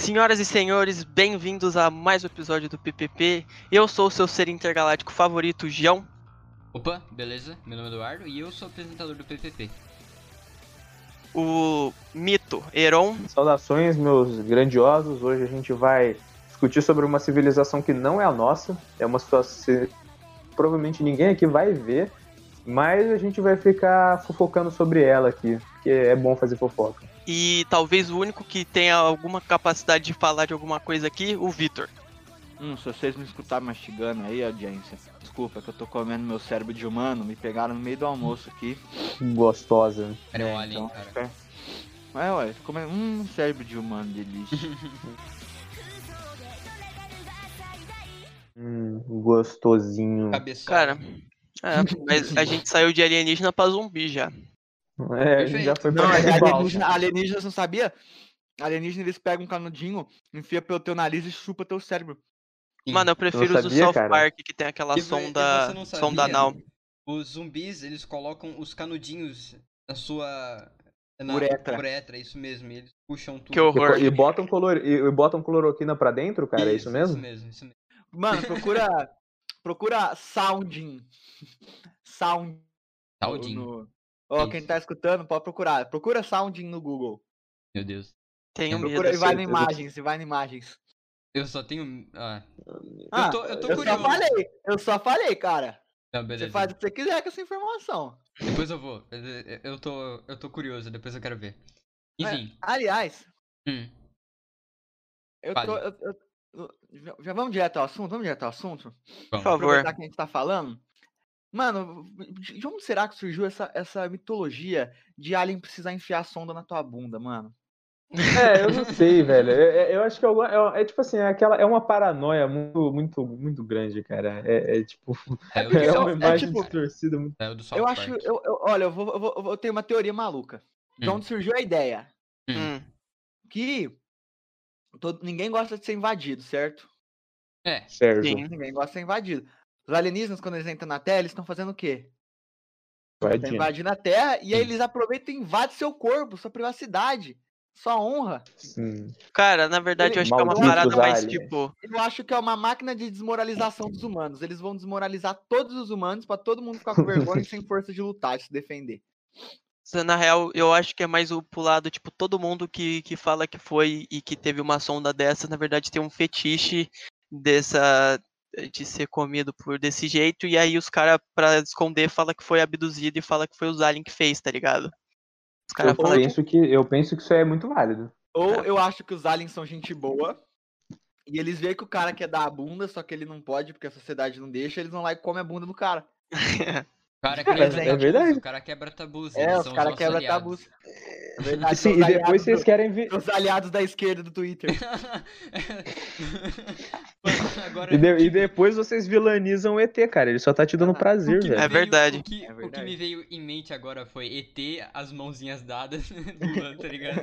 Senhoras e senhores, bem-vindos a mais um episódio do PPP. Eu sou o seu ser intergaláctico favorito, João. Opa, beleza? Meu nome é Eduardo e eu sou o apresentador do PPP. O mito, Heron. Saudações, meus grandiosos. Hoje a gente vai discutir sobre uma civilização que não é a nossa. É uma situação que provavelmente ninguém aqui vai ver, mas a gente vai ficar fofocando sobre ela aqui, porque é bom fazer fofoca. E talvez o único que tenha alguma capacidade de falar de alguma coisa aqui, o Vitor. Se vocês me escutarem mastigando aí, audiência, desculpa que eu tô comendo meu cérebro de humano, me pegaram no meio do almoço aqui. Gostosa. Era um alien, então, cara. Ué, tô comendo cérebro de humano, delícia. Gostosinho. Cabeçada. Cara, mas a gente saiu de alienígena pra zumbi já. Perfeito. Já foi Não, pra alienígenas não sabia? Alienígenas eles pegam um canudinho, enfia pelo teu nariz e chupa teu cérebro. Sim. Mano, eu prefiro os do sabia, South cara? Park, que tem aquela E você sonda não sabia? anal. Os zumbis, eles colocam os canudinhos na sua... Uretra. Isso mesmo. E eles puxam tudo. Que horror. E botam cloroquina pra dentro, cara? É isso mesmo? Isso mesmo. Mano, procura sounding. Sound. Taldinho. Ó, Isso. quem tá escutando pode procurar. Procura sounding no Google. Meu Deus. Tenho medo. Procura e vai em certeza. imagens. Eu só tenho... eu tô Eu curioso. só falei, cara. Não, beleza. Você faz o que você quiser com essa informação. Depois eu vou. Eu tô curioso, depois eu quero ver. Enfim. Aliás, Hum. eu Fale. tô. Já vamos direto ao assunto? Por Vamos. favor. Aproveitar que a gente tá falando. Mano, de onde será que surgiu essa mitologia de alien precisar enfiar a sonda na tua bunda, mano? Eu não sei, velho. Eu acho que é tipo assim, é uma paranoia muito grande, cara. Tipo, é uma imagem distorcida muito. É o do South Eu Park. acho. Olha, eu tenho uma teoria maluca. De onde surgiu a ideia? Que ninguém gosta de ser invadido, certo? É. Certo. Sim. Ninguém gosta de ser invadido. Os alienígenas, quando eles entram na Terra, eles estão fazendo o quê? Estão invadindo a Terra e aí eles aproveitam e invadem seu corpo, sua privacidade, sua honra. Sim. Cara, na verdade eu acho que é uma Malditos parada mais aliens. tipo... Eu acho que é uma máquina de desmoralização dos humanos. Eles vão desmoralizar todos os humanos pra todo mundo ficar com vergonha e sem força de lutar, de se defender. Na real, eu acho que é mais pro lado, tipo, todo mundo que fala que foi e que teve uma sonda dessa, na verdade tem um fetiche de ser comido por desse jeito, e aí os caras, pra esconder, fala que foi abduzido e fala que foi os aliens que fez, tá ligado? Os caras falam, Eu penso que isso é muito válido. Ou eu acho que os aliens são gente boa e eles veem que o cara quer dar a bunda, só que ele não pode porque a sociedade não deixa, eles vão lá e comem a bunda do cara. O cara Cara, quebra é tabus, verdade. o cara quebra tabus. É, Eles os são caras nossos quebram aliados. tabus. É verdade, Sim, são e os depois aliados vocês querem ver. os aliados da esquerda do Twitter. Agora, E depois vocês vilanizam o ET, cara. Ele só tá te dando prazer, velho. É verdade. O que verdade. me veio em mente agora foi ET, as mãozinhas dadas, Lula, tá ligado?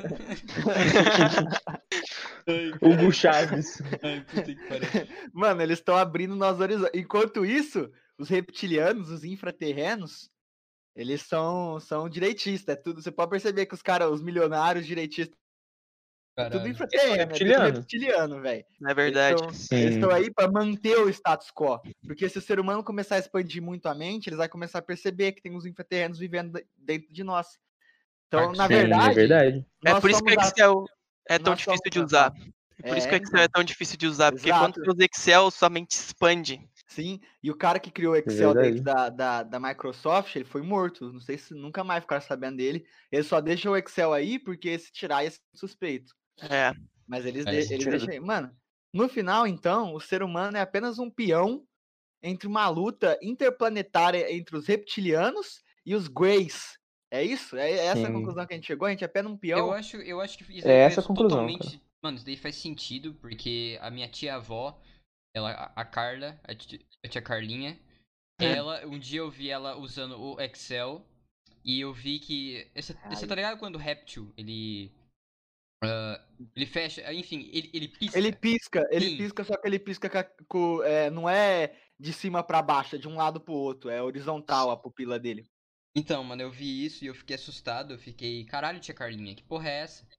Hugo Chaves. Ai, puta que pariu. Mano, eles estão abrindo nossos horizontes. Enquanto isso, os reptilianos, os infraterrenos, eles são direitistas. É tudo, você pode perceber que os caras, os milionários direitistas, é tudo Caralho. infraterreno, é tudo reptiliano, velho. é verdade. Eles estão aí pra manter o status quo. Porque se o ser humano começar a expandir muito a mente, eles vão começar a perceber que tem os infraterrenos vivendo dentro de nós. Então, na Sim, verdade, é verdade. É por isso que o Excel é tão nós difícil de somos- usar. É por isso que o Excel é tão difícil de usar, porque quando Exato. você usa Excel, sua mente expande. Sim, e o cara que criou o Excel verdade. dentro da Microsoft, ele foi morto. Não sei se nunca mais ficaram sabendo dele. Ele só deixa o Excel aí porque se tirar ia ser suspeito. É. Mas eles tira- deixam aí. Mano, no final, então, o ser humano é apenas um peão entre uma luta interplanetária entre os reptilianos e os Greys. É isso? É essa a Sim. conclusão que a gente chegou? A gente é apenas um peão? Eu acho que isso É aí essa faz a conclusão, totalmente. Mano, isso daí faz sentido, porque a minha tia-avó, a Carla, a tia Carlinha, um dia eu vi ela usando o Excel e eu vi que. Você tá ligado quando o réptil, ele fecha, enfim, ele pisca. Ele Sim. pisca, só que ele pisca não é de cima pra baixo, é de um lado pro outro, é horizontal a pupila dele. Então, mano, eu vi isso e eu fiquei assustado, eu fiquei, caralho, tia Carlinha, que porra é essa?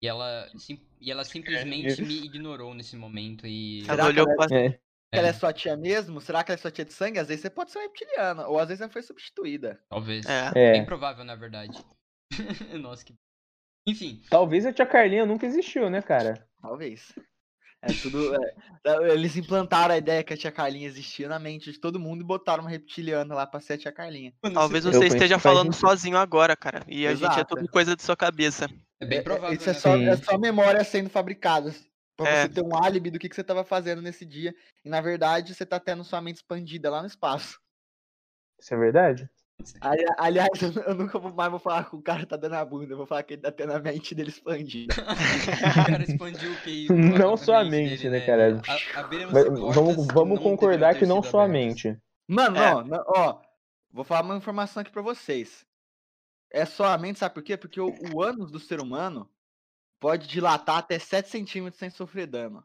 E ela simplesmente me ignorou nesse momento e... Ela Será que olhou ela, pra... É. ela é sua tia mesmo? Será que ela é sua tia de sangue? Às vezes você pode ser uma reptiliana, ou às vezes ela foi substituída. Talvez. É. Bem É. provável, na verdade. Nossa, que... Enfim, Talvez a tia Carlinha nunca existiu, né, cara? Talvez. É tudo. Eles implantaram a ideia que a tia Carlinha existia na mente de todo mundo e botaram uma reptiliana lá pra ser a tia Carlinha. mano, Talvez Eu você penso esteja que faz falando sentido. sozinho agora, cara. E a gente é Exato. tudo coisa de sua cabeça. é bem provável, Isso é né? só, Sim. é só memória sendo fabricada. Pra É. você ter um álibi do que você tava fazendo nesse dia. E na verdade você tá tendo sua mente expandida lá no espaço. Isso é verdade? Aliás, eu nunca mais vou falar que o cara tá dando a bunda. Eu vou falar que ele tá tendo a mente dele expandida. O cara expandiu o QI. Não só a mente, né, cara? Abrimos Mas portas que vamos não concordar deveriam ter que não sido só a abertas. mente. Mano, É. não, ó. Vou falar uma informação aqui pra vocês. É só a mente, sabe por quê? Porque o ânus do ser humano pode dilatar até 7 centímetros sem sofrer dano.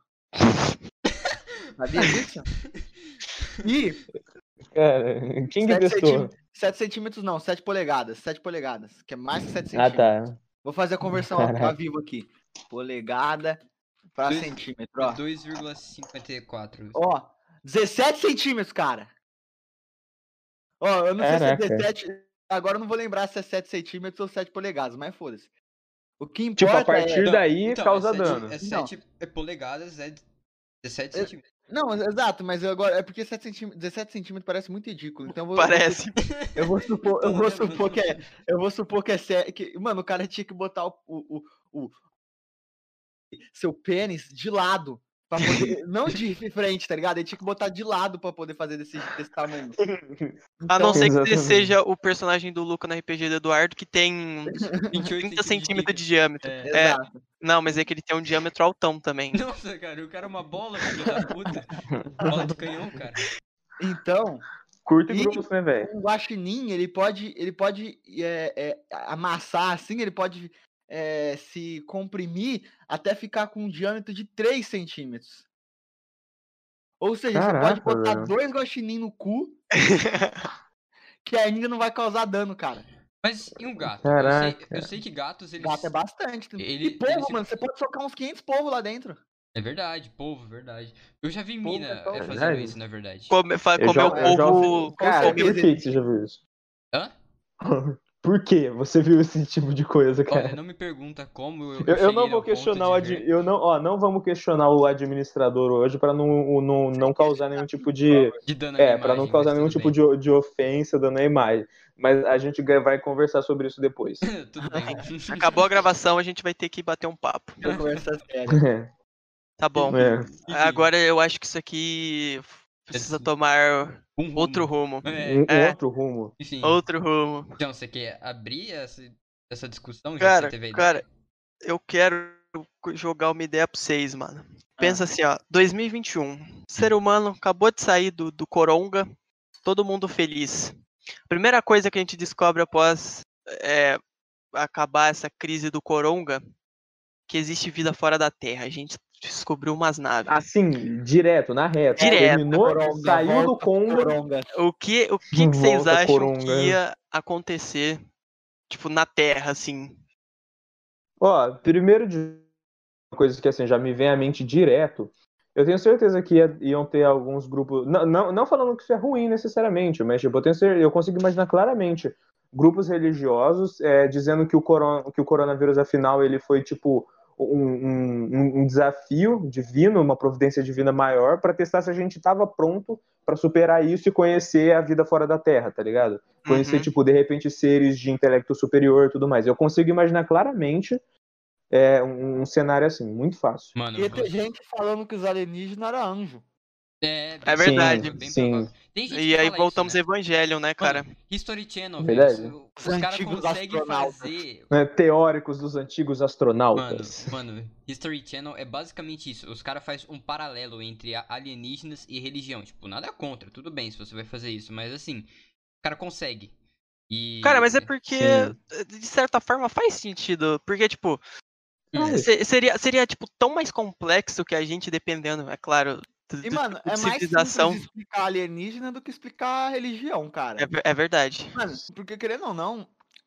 Sabia disso? E Cara, quem que 7 testou? centímetros, 7 centímetros não, 7 polegadas. 7 polegadas, que é mais que 7 Ah, centímetros. tá. Vou fazer a conversão ao Caraca. vivo aqui. Polegada pra Dois- centímetro, ó. 2,54. Ó, 17 centímetros, cara. Ó, eu não sei se é Caraca. 17. Agora eu não vou lembrar se é 7 centímetros ou 7 polegadas, mas foda-se. O que Tipo, a importa partir é. daí causa dano. É 7 polegadas, é 17 É- centímetros. Não, exato, mas agora é porque 17 centímetros parece muito ridículo. Então Parece. eu vou supor, Então, eu vou supor que é sério. Mano, o cara tinha que botar o seu pênis de lado. Pra poder, não de frente, tá ligado? Ele tinha que botar de lado pra poder fazer desse tamanho. A não Então, ser que ele Exatamente. seja o personagem do Luca na RPG do Eduardo, que tem 28 30 centímetros de de diâmetro. É. exato. Não, mas é que ele tem um diâmetro altão também. Nossa, cara, o cara é uma bola, filho da puta. Bola de canhão, cara. Então, Curto e E- grosso, né, velho? um guaxinim, ele pode amassar assim, ele pode se comprimir até ficar com um diâmetro de 3 centímetros. Ou seja, você pode Caraca, botar velho. 2 guaxinim no cu que ainda não vai causar dano, cara. Mas e um gato? Caraca. Eu sei que gatos, eles... Gato é bastante. Ele- E polvo, ele se- mano, você pode socar uns 500 polvo lá dentro. É verdade, polvo, verdade. Eu já vi Polvo mina é tão fazendo verdade. isso, na verdade. Comer Eu já- o eu já polvo. ouvi- Cara, certeza por que você já viu isso? Hã? Por que você viu esse tipo de coisa, cara? Olha, não me pergunta como eu Eu cheguei não ao vou ponto questionar de ver. eu não, ó, não vamos questionar o administrador hoje para não causar nenhum tipo de De dano à minha para não imagem, causar mas nenhum tudo tipo bem. de ofensa dando a imagem. Mas a gente vai conversar sobre isso depois. Tudo bem. Acabou a gravação, a gente vai ter que bater um papo. Pra conversar sério. Tá bom. É. Enfim, Agora eu acho que isso aqui precisa tomar um rumo. outro rumo. É, Outro rumo. enfim. Outro rumo. Então, você quer abrir essa discussão? Já que Cara, você teve a cara, ideia? eu quero jogar uma ideia pra vocês, mano. Pensa assim, ó, 2021. Ser humano acabou de sair do coronga, todo mundo feliz. Primeira coisa que a gente descobre após acabar essa crise do coronga, que existe vida fora da Terra. A gente descobriu umas naves. Assim, direto, na reta. Direto. Terminou, Coronga, saiu do volta Conga. Coronga. O que vocês Volta, acham coronga. que ia acontecer, tipo, na Terra, assim? Ó, primeiro de uma coisa que assim já me vem à mente direto. Eu tenho certeza que iam ter alguns grupos, não falando que isso é ruim necessariamente, mas tipo, eu consigo imaginar claramente grupos religiosos dizendo que o coronavírus, afinal, ele foi tipo um desafio divino, uma providência divina maior para testar se a gente estava pronto para superar isso e conhecer a vida fora da Terra, tá ligado? Conhecer, Uhum. tipo, de repente, seres de intelecto superior e tudo mais. Eu consigo imaginar claramente um cenário assim, muito fácil. Mano, Ia ter gente falando que os alienígenas eram anjos. É verdade. Bem Sim. provável. Tem gente E que aí fala voltamos isso, ao Evangelho, né, cara? Mano, History Channel, Verdade. velho. Os Os caras antigos conseguem astronautas. fazer... Teóricos dos antigos astronautas. Mano, History Channel é basicamente isso. Os caras fazem um paralelo entre alienígenas e religião. Tipo, nada contra, tudo bem se você vai fazer isso. Mas assim, o cara consegue. E... Cara, mas é porque, Sim. de certa forma, faz sentido. Porque, tipo, Mas- seria, tipo, tão mais complexo que a gente, dependendo, é claro, E, mano, tipo é de mais civilização. simples explicar alienígena do que explicar religião, cara. É verdade. Mano, porque querendo ou não,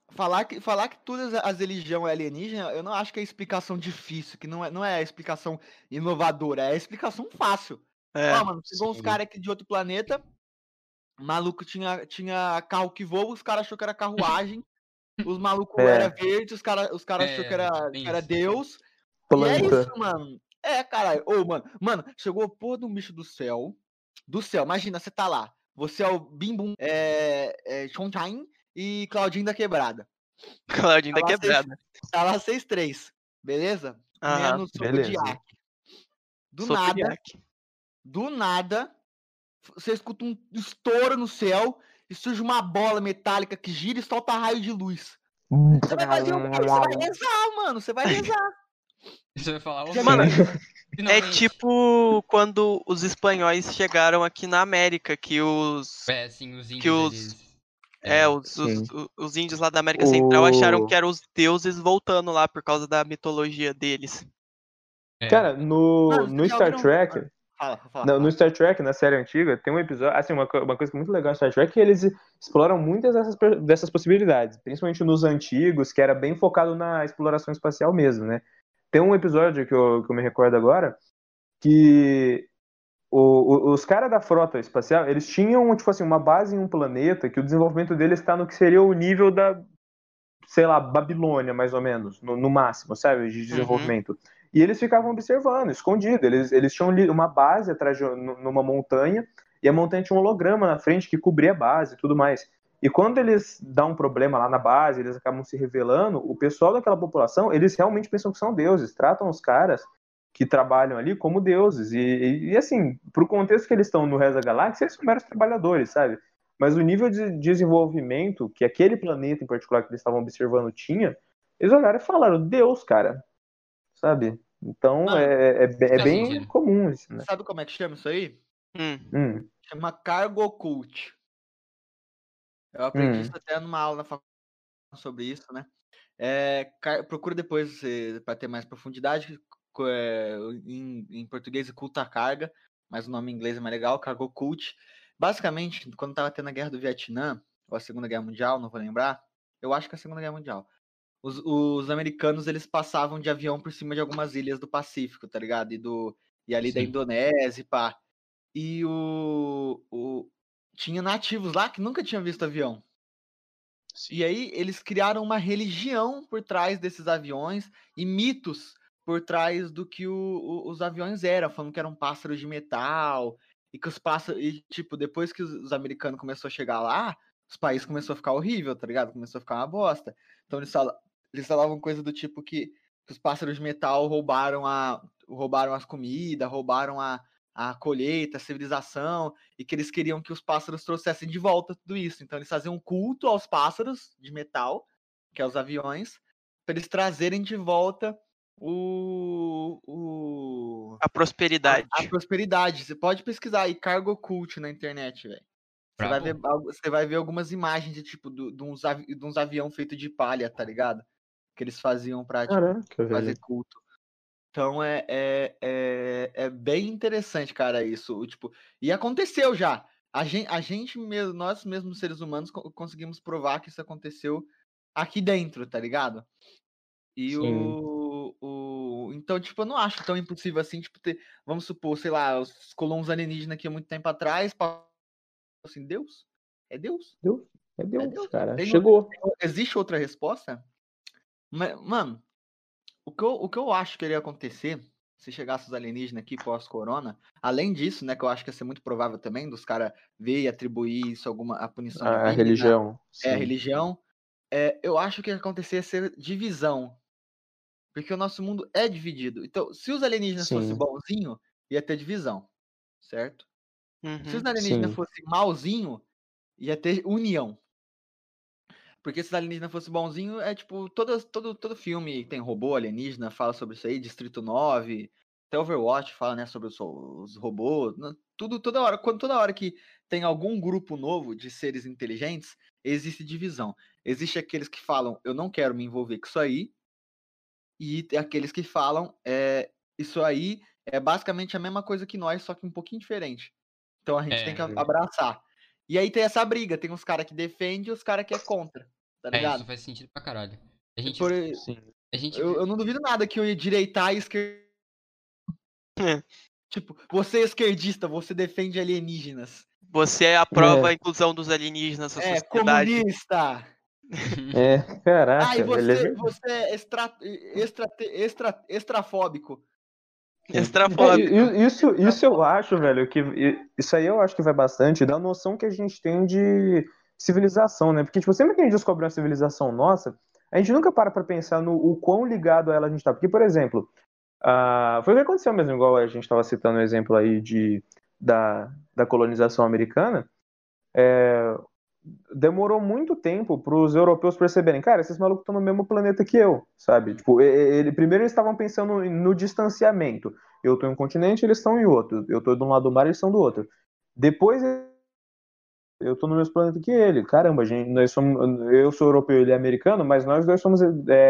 Falar que todas as religiões é alienígena, eu não acho que é explicação difícil, que não é a explicação inovadora, é a explicação fácil. É, Ó, mano, chegou uns Sim. caras aqui de outro planeta, maluco tinha carro que voa, os caras achou que era carruagem, os malucos era verde, os cara achou que Tem era isso. Deus. E é isso, Planta. mano. É, caralho. Ô, mano, chegou a porra de um bicho do céu. Do céu, imagina, você tá lá. Você é o Bim Bum, Chonchain e Claudinho da Quebrada. Claudinho Tá da lá, quebrada. tá lá 6-3, beleza? Aham. Comendo sopa de Beleza. iaque. Do Sopa de nada, iaque. do nada, você escuta um estouro no céu e surge uma bola metálica que gira e solta raio de luz. Você vai fazer o quê? Você vai rezar, mano. Você vai rezar. Você vai falar, ô, Já meu Mano, Deus, É finalmente. tipo quando os espanhóis chegaram aqui na América, que os. Sim, os Que índios, os. eles... Sim. Os índios lá da América Central acharam que O... eram os deuses voltando lá por causa da mitologia deles. Cara, Mano, no vocês já Star ouviram... Trek, no Star Trek, na série antiga, tem um episódio, assim, uma coisa muito legal no Star Trek é que eles exploram muitas dessas possibilidades, principalmente nos antigos, que era bem focado na exploração espacial mesmo, né? Tem um episódio que eu me recordo agora, que os caras da frota espacial, eles tinham, tipo assim, uma base em um planeta que o desenvolvimento deles está no que seria o nível da, sei lá, Babilônia, mais ou menos, no máximo, sabe, de Uhum. desenvolvimento. E eles ficavam observando, escondido. Eles tinham uma base atrás numa montanha, e a montanha tinha um holograma na frente que cobria a base e tudo mais. E quando eles dão um problema lá na base, eles acabam se revelando, o pessoal daquela população, eles realmente pensam que são deuses, tratam os caras que trabalham ali como deuses. E assim, pro contexto que eles estão no resto da galáxia, eles são meros trabalhadores, sabe? Mas o nível de desenvolvimento que aquele planeta em particular que eles estavam observando tinha, eles olharam e falaram, Deus, cara, sabe? Então Mano, é Faz bem sentido. comum isso, né? sabe como é que chama isso aí? Hum. Chama cargo cult. Eu aprendi isso Hum. até numa aula na faculdade sobre isso, né? Procura depois para ter mais profundidade. Em português é culta carga, mas o nome em inglês é mais legal, cargo cult. Basicamente, quando tava tendo a guerra do Vietnã, ou a Segunda Guerra Mundial, não vou lembrar, eu acho que é a Segunda Guerra Mundial. Os americanos, eles passavam de avião por cima de algumas ilhas do Pacífico, tá ligado? E ali da Sim. Indonésia e pá. E tinha nativos lá que nunca tinham visto avião. E aí eles criaram uma religião por trás desses aviões e mitos por trás do que os aviões eram, falando que eram pássaros de metal e que os pássaros, e tipo, depois que os americanos começaram a chegar lá, os países começou a ficar horrível, tá ligado? Começou a ficar uma bosta. Então eles falavam coisa do tipo que os pássaros de metal roubaram as comidas, roubaram a colheita, a civilização, e que eles queriam que os pássaros trouxessem de volta tudo isso. Então eles faziam um culto aos pássaros de metal, que é os aviões, para eles trazerem de volta A prosperidade. a prosperidade. Você pode pesquisar aí cargo cult na internet, velho. Você vai ver algumas imagens de tipo de uns avião feito de palha, tá ligado? Que eles faziam pra tipo, Caraca, fazer velho. culto. Então é bem interessante, cara, isso. Tipo, e aconteceu já. A gente mesmo, nós mesmos seres humanos conseguimos provar que isso aconteceu aqui dentro, tá ligado? E Sim. então, tipo, eu não acho tão impossível assim, tipo, vamos supor, sei lá, os colonos alienígenas aqui há muito tempo atrás, assim, Deus? É Deus? Deus, é É Deus, Deus. cara. Chegou. Existe outra resposta? Mas, mano, o que eu acho que iria acontecer se chegasse os alienígenas aqui pós-corona, além disso, né, que eu acho que ia ser muito provável também, dos caras ver e atribuir isso a punição A divina, religião, a sim. religião, eu acho que ia acontecer ia ser divisão, porque o nosso mundo é dividido. Então, se os alienígenas fossem Sim, bonzinho, ia ter divisão, certo? Se os Uhum. alienígenas sim. fossem malzinho, ia ter união. Porque se o alienígena fosse bonzinho, é tipo, todo filme que tem robô alienígena fala sobre isso aí, Distrito 9, até Overwatch fala, né, sobre os robôs, toda hora que tem algum grupo novo de seres inteligentes, existe divisão. Existe aqueles que falam, eu não quero me envolver com isso aí, e tem aqueles que falam, isso aí é basicamente a mesma coisa que nós, só que um pouquinho diferente. Então a gente tem que abraçar. E aí tem essa briga, tem uns caras que defendem e os caras que é contra. tá É, ligado? isso faz sentido pra caralho. A gente, Sim. a gente Eu não duvido nada que eu ia direitar e esquerda. É. Tipo, você é esquerdista, você defende alienígenas. Você aprova a inclusão dos alienígenas na É, sociedade. comunista! É, caraca, E ele é verdade. você é extrafóbico. Extrafóbico. Isso eu acho, velho, isso aí eu acho que vai bastante da noção que a gente tem de civilização, né? Porque, tipo, sempre que a gente descobre uma civilização nossa, a gente nunca para pra pensar no o quão ligado a ela a gente tá. Porque, por exemplo, foi o que aconteceu mesmo, igual a gente estava citando o exemplo aí da colonização americana. Demorou muito tempo para os europeus perceberem, cara, esses malucos estão no mesmo planeta que eu, sabe? Tipo, primeiro eles estavam pensando no distanciamento. Eu estou em um continente, eles estão em outro. Eu estou de um lado do mar, eles estão do outro. Depois eu estou no mesmo planeta que ele. Caramba, gente, eu sou europeu, ele é americano, mas nós dois somos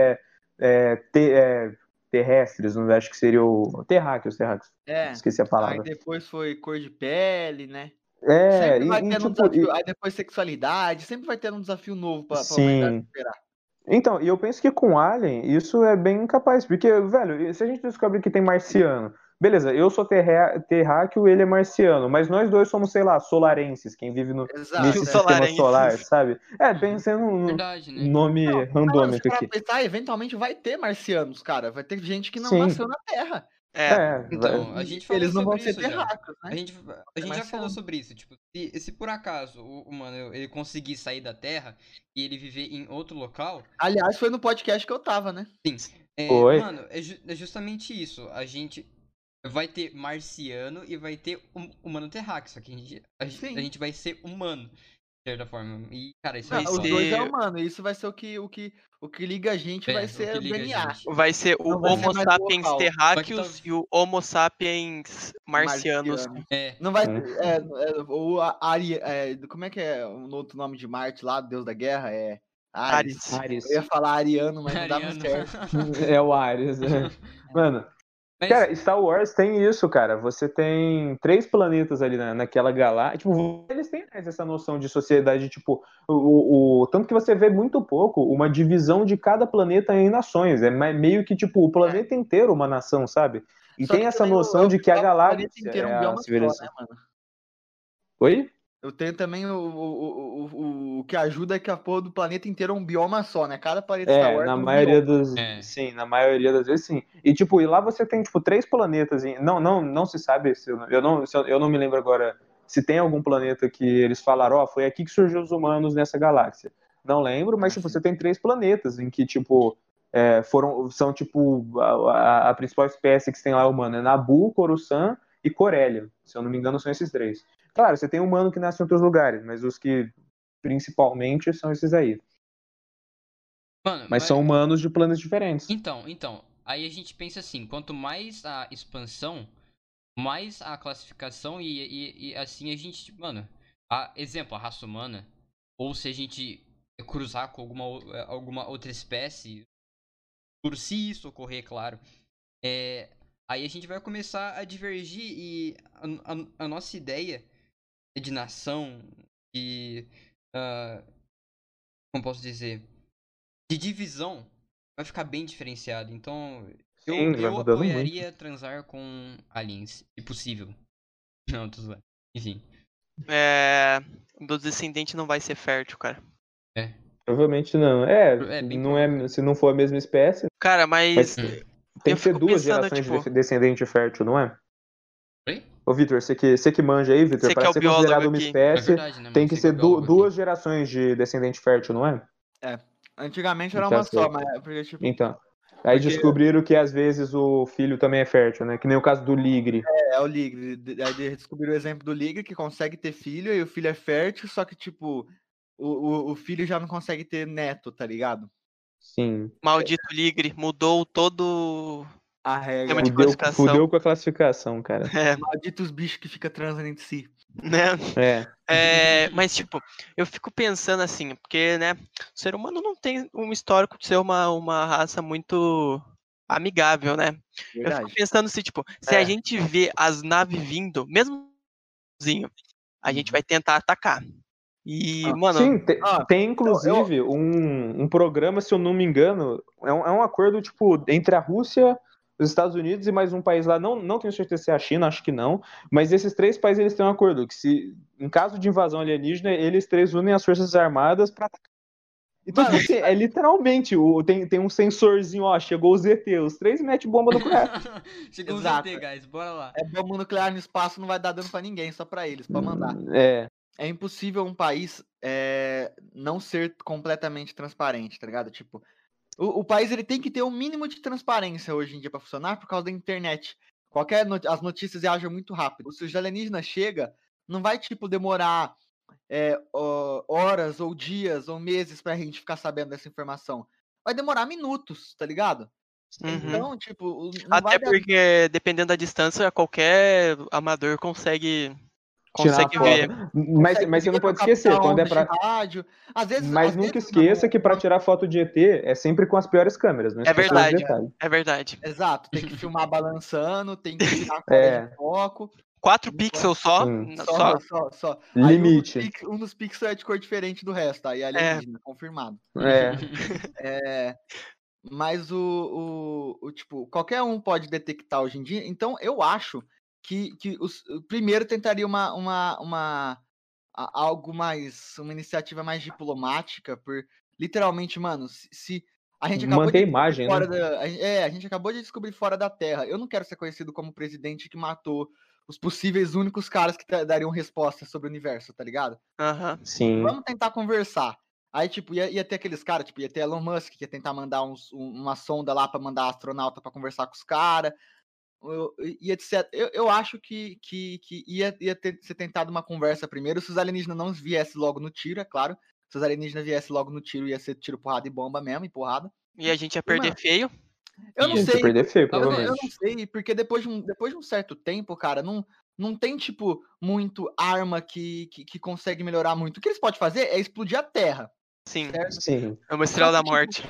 terrestres, não acho que seria o terráqueos. Esqueci a Aí palavra. depois foi cor de pele, né? Sempre vai tendo um tipo, desafio. Aí depois sexualidade, sempre vai tendo um desafio novo pra humanidade sim. superar. Então, e eu penso que com Alien isso é bem incapaz, porque, velho, se a gente descobre que tem marciano, beleza, eu sou terráqueo, ele é marciano, mas nós dois somos, sei lá, solarenses, quem vive Exato. nesse sistema Solarenses. solar, sabe? Pensando num Verdade, né? nome Mano, se randômico parar aqui. pra pensar, eventualmente vai ter marcianos, cara. Vai ter gente que não Sim, nasceu na Terra. Então, a E gente falou eles não vão sobre ser isso já. terráqueos, né? A gente já falou marciano. sobre isso. Tipo, se por acaso o humano ele conseguir sair da Terra e ele viver em outro local, Aliás, foi no podcast que eu tava, né? foi. mano, é justamente isso. A gente vai ter marciano e vai ter humano terráqueo. Só que a Sim. gente vai ser humano, de certa forma. E, cara, isso Vai é Os foda. dois é ser- humano. Isso vai ser o que liga a gente, vai O ser que o liga a DNA. gente. Vai ser o Não vai ser Homo mais o sapiens local. terráqueos Só que e o Homo sapiens marcianos. Marciano. É, Não vai. Como é que é o outro nome de Marte lá, Deus da Guerra? É Ares. Ares. Eu ia falar Ariano, mas não dava Ariano. certo. É o Ares, né? Mano, Mas, cara, Star Wars tem isso, cara. Você tem 3 planetas ali naquela galáxia. Tipo, eles têm mais essa noção de sociedade, tipo, tanto que você vê muito pouco uma divisão de cada planeta em nações. É meio que, tipo, o planeta inteiro uma nação, sabe? E Só tem que essa também noção de que a o planeta galáxia inteiro é é um a bioma só, civilização. né, mano? Oi? Eu tenho também o que ajuda é que a porra do planeta inteiro é um bioma só, né? Cada planeta Star Wars Na é um maioria bioma. dos. É. Sim, na maioria das vezes sim. E tipo, e lá você tem, tipo, 3 planetas. Não se sabe, eu não me lembro agora se tem algum planeta que eles falaram, ó, foi aqui que surgiu os humanos nessa galáxia. Não lembro, mas tipo, Sim. você tem 3 planetas em que, tipo, são tipo, a principal espécie que você tem lá humana é Nabu, Coruscant e Corellia. Se eu não me engano, são esses 3. Claro, você tem humano que nasce em outros lugares, mas os que principalmente são esses aí. mano, Mas são humanos de planetas diferentes. Então, aí a gente pensa assim, quanto mais a expansão, mais a classificação e assim a gente, mano, exemplo, a raça humana, ou se a gente cruzar com alguma outra espécie, por se isso ocorrer, claro, aí a gente vai começar a divergir e a nossa ideia de nação e, como posso dizer, de divisão vai ficar bem diferenciado. Então, Sim, vai eu mudando muito. apoiaria transar com aliens, se possível. Não, tô zoando. Enfim. Dos descendentes não vai ser fértil, cara. Provavelmente não. Bem Não provável. se não for a mesma espécie, Cara, mas mas tem eu que ser fico 2 pensando, gerações tipo, de descendente fértil, não é? Oi? Ô, Vitor, você que manja aí, Vitor, você que para é o ser biólogo considerado uma aqui. É espécie, verdade, né, tem mano? que Você que é ser o biólogo aqui. 2 gerações de descendente fértil, não é? Antigamente era Tá uma só, certo. mas porque, tipo, Então. Aí descobriram que às vezes o filho também é fértil, né? Que nem o caso do ligre. é o Ligre. Aí descobriram o exemplo do Ligre, que consegue ter filho, e o filho é fértil, só que, tipo, o filho já não consegue ter neto, tá ligado? Sim. Maldito Ligre, mudou todo A o regra. sistema de classificação. Fudeu com a classificação, cara. Malditos bichos que ficam transando entre si. Né? É. Mas, tipo, eu fico pensando assim, porque, né, o ser humano não tem um histórico de ser uma raça muito amigável, né? Eu fico Verdade. pensando se, tipo, se a gente vê as naves vindo, mesmo sozinho, a gente vai tentar atacar. E, mano, Sim, Ah, tem inclusive um programa, se eu não me engano, é um acordo tipo entre a Rússia, os Estados Unidos e mais um país lá, não tenho certeza se é a China, acho que não, mas esses 3 países eles têm um acordo que se em caso de invasão alienígena, eles 3 unem as forças armadas pra atacar. Então, tipo mano, assim, é literalmente, tem um sensorzinho, ó, chegou o ZT, os 3 metem bomba nuclear. Chegou um Exato. ZT, guys, bora lá. bomba nuclear no espaço não vai dar dano pra ninguém, só pra eles, pra mandar. É, É impossível um país não ser completamente transparente, tá ligado? Tipo, o país ele tem que ter um mínimo de transparência hoje em dia pra funcionar por causa da internet. As notícias viajam muito rápido. Se os alienígenas chega, não vai tipo demorar horas ou dias ou meses pra gente ficar sabendo dessa informação. Vai demorar minutos, tá ligado? uhum. Então, tipo, não Até vai dar. porque, dependendo da distância, qualquer amador consegue tirar a ver. foto. Mas você não pode esquecer, quando é pra. rádio. Mas nunca esqueça que pra tirar foto de ET é sempre com as piores câmeras, não É esqueça verdade. desse detalhe. É verdade. Exato, tem que filmar balançando, tem que tirar fora É, de foco. 4 Não pixels só. Só. limite. Aí um dos pixels é de cor diferente do resto, aí é alienígena, confirmado. É, Mas tipo, qualquer um pode detectar hoje em dia, então eu acho que primeiro tentaria algo mais, uma iniciativa mais diplomática, por literalmente, mano, se a gente acabou manter a de descobrir imagem, fora né? a gente acabou de descobrir fora da Terra. Eu não quero ser conhecido como presidente que matou os possíveis únicos caras que dariam resposta sobre o universo, tá ligado? Aham. Sim. Vamos tentar conversar. Aí, tipo, ia ter aqueles caras, tipo, ia ter Elon Musk, que ia tentar mandar uma sonda lá pra mandar astronauta pra conversar com os caras, e etc. Eu acho que ia ser tentado uma conversa primeiro, se os alienígenas não viessem logo no tiro, é claro. Se os alienígenas viessem logo no tiro, ia ser tiro, porrada e bomba mesmo, e porrada. E a gente ia E, perder mano, feio. eu não A gente sei, perder feio, eu não provavelmente. sei, porque depois de um certo tempo, cara, não tem, tipo, muito arma que consegue melhorar muito. O que eles podem fazer é explodir a Terra. Sim. Certo? Sim. É uma estrela da Só que, tipo, morte.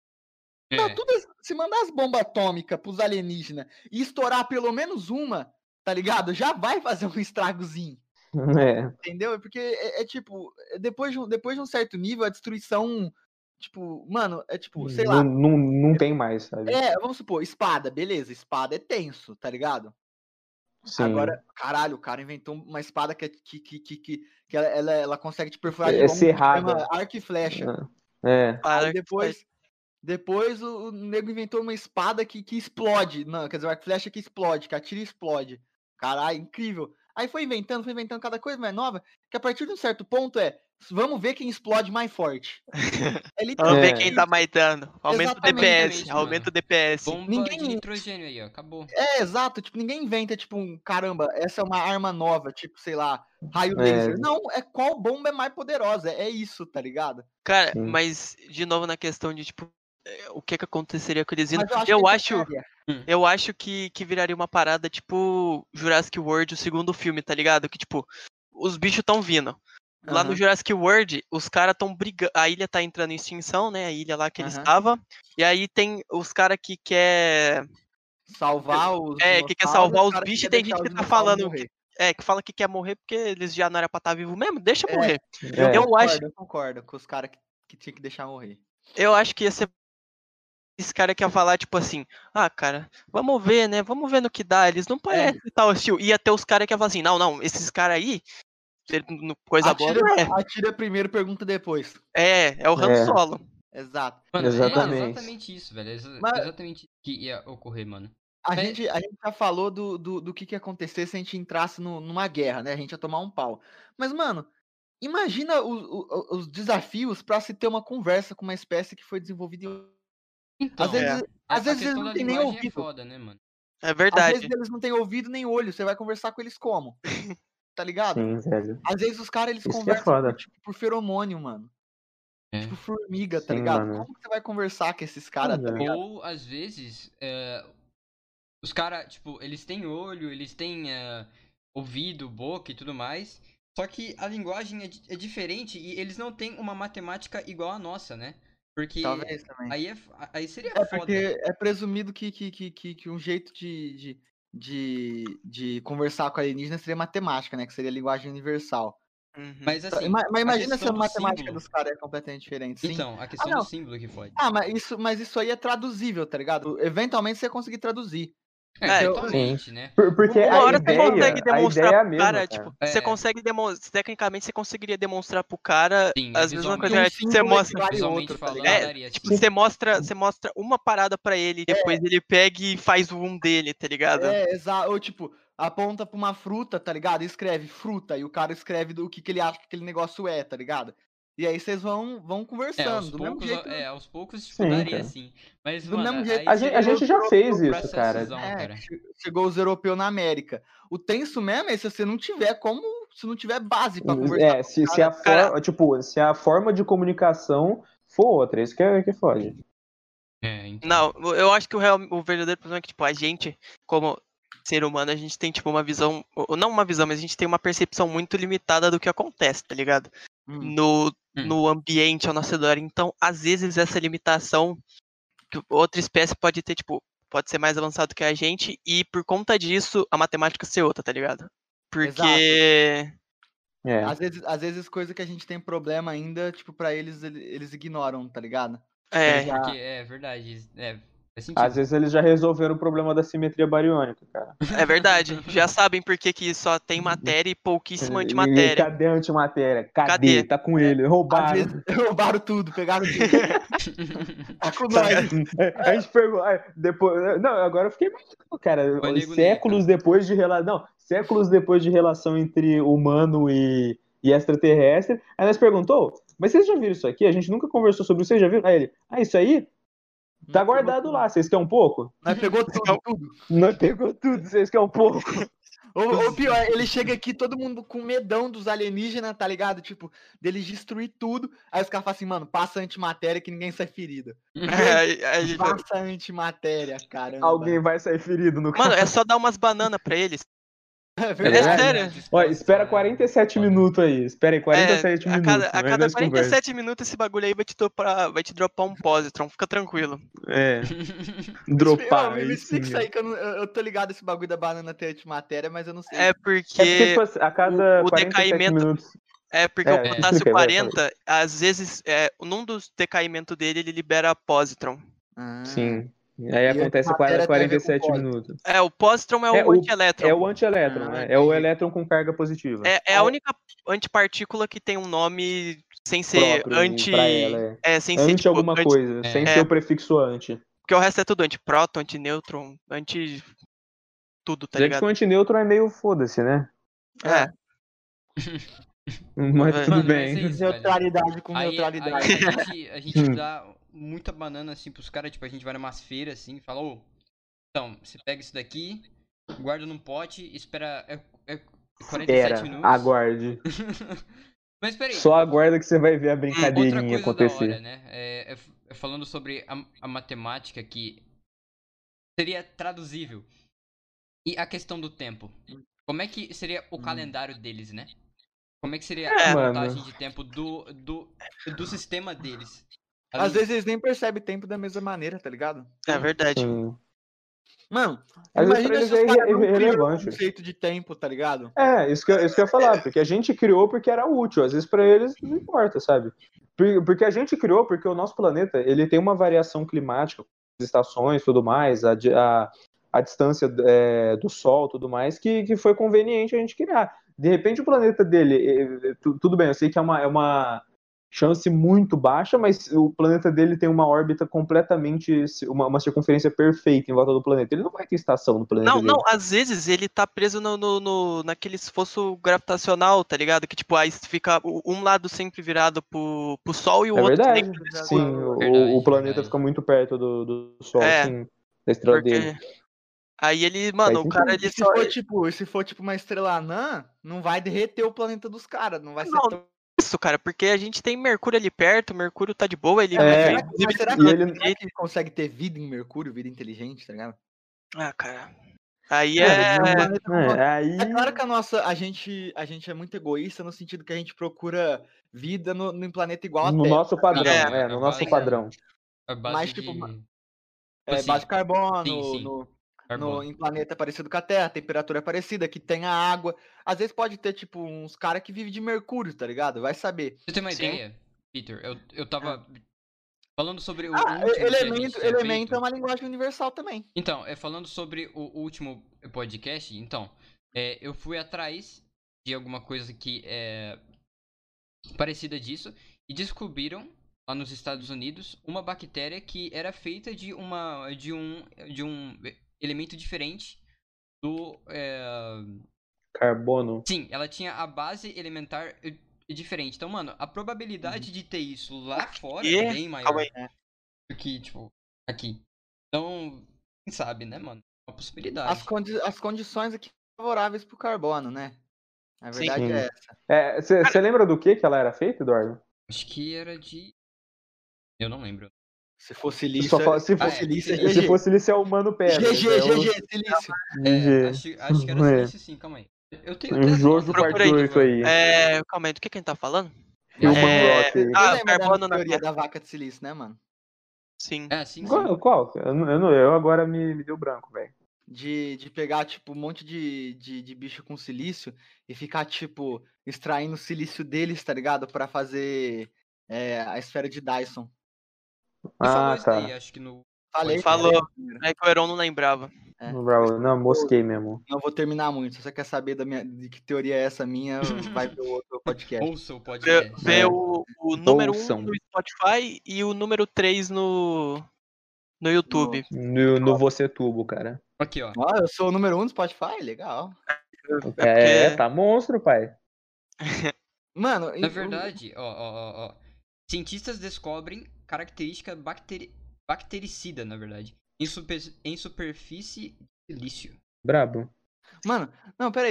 se mandar as bombas atômicas pros alienígenas e estourar pelo menos uma, tá ligado? Já vai fazer um estragozinho. É. Entendeu? Porque tipo, depois de um certo nível, a destruição, tipo, mano, é tipo, sei lá. Não tem mais, sabe? Vamos supor, espada, beleza, espada é tenso, tá ligado? Sim. Agora, caralho, o cara inventou uma espada que ela consegue te perfurar de É longe, cerrada. chama arco e flecha. É. Aí depois o nego inventou uma espada que explode. Não, quer dizer, o arco e flecha que explode, que atira e explode. Caralho, incrível. Aí foi inventando cada coisa mais nova, que a partir de um certo ponto vamos ver quem explode mais forte. Vamos ver É. quem dá mais dano. Aumenta o DPS. Exatamente, Aumenta mano. o DPS. Bomba de nitrogênio aí, ó. Acabou. Exato. Tipo, ninguém inventa, tipo, caramba, essa é uma arma nova, tipo, sei lá, raio É. laser. Não, qual bomba é mais poderosa. É isso, tá ligado? Cara, Sim. mas de novo na questão de tipo o que aconteceria com eles indo. Mas eu acho que Eu acho que viraria uma parada tipo Jurassic World, o segundo filme, tá ligado? Que tipo, os bichos tão vindo. Lá no Jurassic World, os caras tão brigando. A ilha tá entrando em extinção, né? A ilha lá que eles estavam. E aí tem os caras que quer salvar os que quer salvar os cara bichos e quer tem deixar gente que os tá dinossauros falando morrer. que fala que quer morrer porque eles já não era pra estar vivo mesmo. Deixa morrer. Eu concordo com os caras que tinha que deixar morrer. Eu acho que ia ser esse cara que ia falar, tipo assim, cara, vamos ver, né? Vamos ver no que dá. Eles não parecem tal hostil. Ia ter os caras que iam falar assim, não, esses caras aí, coisa boa não é. Atira primeiro, pergunta depois. É o Han Solo. Exato. Mano, Exatamente. é exatamente isso, velho. Exatamente isso que ia ocorrer, mano. A gente já falou do que ia acontecer se a gente entrasse numa guerra, né? A gente ia tomar um pau. Mas, mano, imagina os desafios pra se ter uma conversa com uma espécie que foi desenvolvida em... Então, às vezes a eles questão não da têm nem linguagem ouvido. é foda, né, mano? É Às verdade. vezes eles não têm ouvido nem olho. Você vai conversar com eles como? Tá ligado? Sim, velho. Às vezes os caras, eles Isso que é conversam foda. por feromônio, mano. Tipo formiga, tá Sim, ligado? mano. Como que você vai conversar com esses caras, tá ligado? Ou, às vezes, os caras, tipo, eles têm olho, eles têm ouvido, boca e tudo mais. Só que a linguagem é diferente e eles não têm uma matemática igual a nossa, né? Porque Talvez também. aí seria É foda. porque é presumido que um jeito de conversar com alienígena seria matemática, né? Que seria linguagem universal. Uhum. Mas assim, Mas a imagina se questão a do matemática símbolo. dos caras é completamente diferente. Sim. Então, a questão não. do símbolo que fode. Mas isso aí é traduzível, tá ligado? Eventualmente você ia conseguir traduzir. É, Eventualmente, né? Porque Uma a hora você consegue ideia demonstrar é a pro mesma, cara, cara. tipo, você consegue demonstrar, tecnicamente você conseguiria demonstrar pro cara Sim, as mesmas visualmente. coisas. Que um Você símbolo mostra, equivale Visualmente outro, tá falando, ligado? daria tipo, sim. você mostra uma parada pra ele e depois ele pega e faz um dele, tá ligado? Exato. Ou tipo, aponta pra uma fruta, tá ligado? E escreve fruta, e o cara escreve do que ele acha que aquele negócio é, tá ligado? E aí vocês vão conversando. Do mesmo jeito. Aos poucos, tipo, Sim, daria cara. sim. Mas, Do mano, mesmo jeito aí A seria gente já fez um isso, cara. processozão, cara. chegou os europeus na América. O tenso mesmo é se você não tiver se não tiver base pra conversar. Se a forma de comunicação for outra, isso que é foge. Então. Não, eu acho que o verdadeiro problema é que, tipo, a gente, como ser humano, a gente tem, tipo, uma visão, ou não uma visão, mas a gente tem uma percepção muito limitada do que acontece, tá ligado? No ambiente ao nosso redor. Então, às vezes, essa limitação que outra espécie pode ter, tipo, pode ser mais avançado que a gente, e por conta disso, a matemática ser outra, tá ligado? Porque... Às vezes coisa que a gente tem problema ainda, tipo, pra eles ignoram, tá ligado? Porque é verdade. Faz sentido. Às vezes eles já resolveram o problema da simetria bariônica, cara. É verdade. Já sabem por que só tem matéria e pouquíssima E antimatéria. cadê a antimatéria? Cadê? Tá com ele. Roubaram. Às vezes roubaram tudo, pegaram tudo. Tá com nós. A gente perguntou. Depois, não, agora eu fiquei maluco, cara. Foi nego Séculos depois de relação. Não, séculos depois de relação entre humano e extraterrestre. Aí nós perguntou, mas vocês já viram isso aqui? A gente nunca conversou sobre isso, vocês já viram? Aí ele, isso aí tá guardado lá, vocês querem um pouco? Nós pegou tudo. Nós pegou tudo, vocês querem um pouco? Ou pior, ele chega aqui todo mundo com medão dos alienígenas, tá ligado? Tipo, deles destruir tudo. Aí os caras falam assim, mano, passa antimatéria que ninguém sai ferido. Passa antimatéria, caramba. Alguém vai sair ferido no Mano, é só dar umas bananas pra eles. É É verdade. sério. Olha, espera 47 minutos aí. Espera aí, 47 minutos. A cada 47 minutos esse bagulho aí vai te dropar um positron, fica tranquilo. É. Dropar. Me explica isso aí, que eu tô ligado esse bagulho da banana ter antimatéria, mas eu não sei. É porque tipo, a cada o 47 decaimento. minutos. É porque o potássio explica aí, 40, às vezes, num dos decaimentos dele, ele libera positron. Sim. Aí acontece a cada 47 minutos. O positron é o antielétron. É o antielétron, é o elétron com carga positiva. É a única antipartícula que tem um nome sem ser próprio pra ela, sem anti ser tipo, alguma coisa, sem ser o prefixo anti. Porque o resto é tudo antipróton, antinêutron, anti tudo, tá ligado? Que o antinêutron é meio foda-se, né? Mas tudo bem. Mas é isso, neutralidade com aí, neutralidade. Aí a gente dá muita banana assim pros caras, tipo, a gente vai numas feiras assim e fala, então, você pega isso daqui, guarda num pote, espera 47 minutos. Aguarde. Mas peraí. Só aguarda que você vai ver a brincadeirinha outra coisa acontecer. Da hora, né? Falando sobre a matemática que seria traduzível. E a questão do tempo. Como é que seria o calendário deles, né? Como é que seria a contagem de tempo do sistema deles? Às vezes eles nem percebem tempo da mesma maneira, tá ligado? É verdade. Mano, às imagina vezes se os caras não criam irrelevante. um conceito de tempo, tá ligado? Isso que eu ia falar, porque a gente criou porque era útil, às vezes pra eles não importa, sabe? Porque a gente criou porque o nosso planeta, ele tem uma variação climática, as estações, tudo mais, a distância do Sol, tudo mais, que foi conveniente a gente criar. De repente o planeta dele, tudo bem, eu sei que é uma chance muito baixa, mas o planeta dele tem uma órbita completamente, uma circunferência perfeita em volta do planeta. Ele não vai ter estação no planeta dele. Não, às vezes ele tá preso naquele esforço gravitacional, tá ligado? Que tipo, aí fica um lado sempre virado pro Sol e o outro verdade. sempre virado. Sim, o planeta fica muito perto do Sol, sim, da estrela dele. Aí ele, mano, o cara ele só... Se for tipo uma estrela anã, não vai derreter o planeta dos caras, não vai ser tão... Isso, cara, porque a gente tem Mercúrio ali perto, Mercúrio tá de boa, ele... Mas será que consegue ter vida em Mercúrio, vida inteligente, tá ligado? Cara... Aí É claro que a gente é muito egoísta no sentido que a gente procura vida no planeta igual a Terra. No nosso padrão, no nosso padrão. Mas, tipo, base de carbono, Carbono. em planeta parecido com a Terra, a temperatura é parecida, que tem a água. Às vezes pode ter, tipo, uns caras que vivem de Mercúrio, tá ligado? Vai saber. Pra você ter uma Sim. ideia, Peter, eu tava falando sobre o Ah, último que a gente tinha elemento feito. é uma linguagem universal também. Então, falando sobre o último podcast, então, eu fui atrás de alguma coisa que é parecida disso e descobriram lá nos Estados Unidos uma bactéria que era feita de um elemento diferente do Carbono. sim, ela tinha a base elementar diferente. Então, mano, a probabilidade de ter isso lá fora quê? é bem Calma maior aí. do que, tipo, aqui. Então, quem sabe, né, mano? É uma possibilidade. As condições aqui favoráveis pro carbono, né? A Sim. verdade é essa. Você lembra do que ela era feita, Eduardo? Acho que era de. Eu não lembro. Se fosse silício, Só fala- se fosse silício, é Se GG. fosse ele, é humano pedra. GG, é o- GG, silício. Acho que era silício sim, calma aí. Eu tenho até as Jojo notas Procura parte aí. 8 aí. Calma aí, do que a gente tá falando? Human É, Rock aí. Você Ah, lembra carbono da na teoria Terra. da vaca de silício, né, mano? Sim. sim. Qual? Eu agora me deu branco, velho. De pegar, tipo, um monte de bicho com silício e ficar, tipo, extraindo o silício deles, tá ligado? Pra fazer a esfera de Dyson. Você falou Ah, isso daí, tá. acho que no. Falei, Falou. falei primeiro. É que o Heron não lembrava. É. Bravo. Não, mosquei mesmo. Não vou terminar muito. Se você quer saber de que teoria é essa minha, vai ver o outro podcast. Ouça o podcast. Vê É. o número 1 Ouçam. no Spotify e o número 3 no YouTube. No Você Tubo, cara. Aqui, ó. Ó, eu sou o número 1 do Spotify, legal. Tá monstro, pai. Mano, Na verdade, ó. Cientistas descobrem característica bactericida, na verdade, em superfície de silício. Brabo. Mano, não, peraí.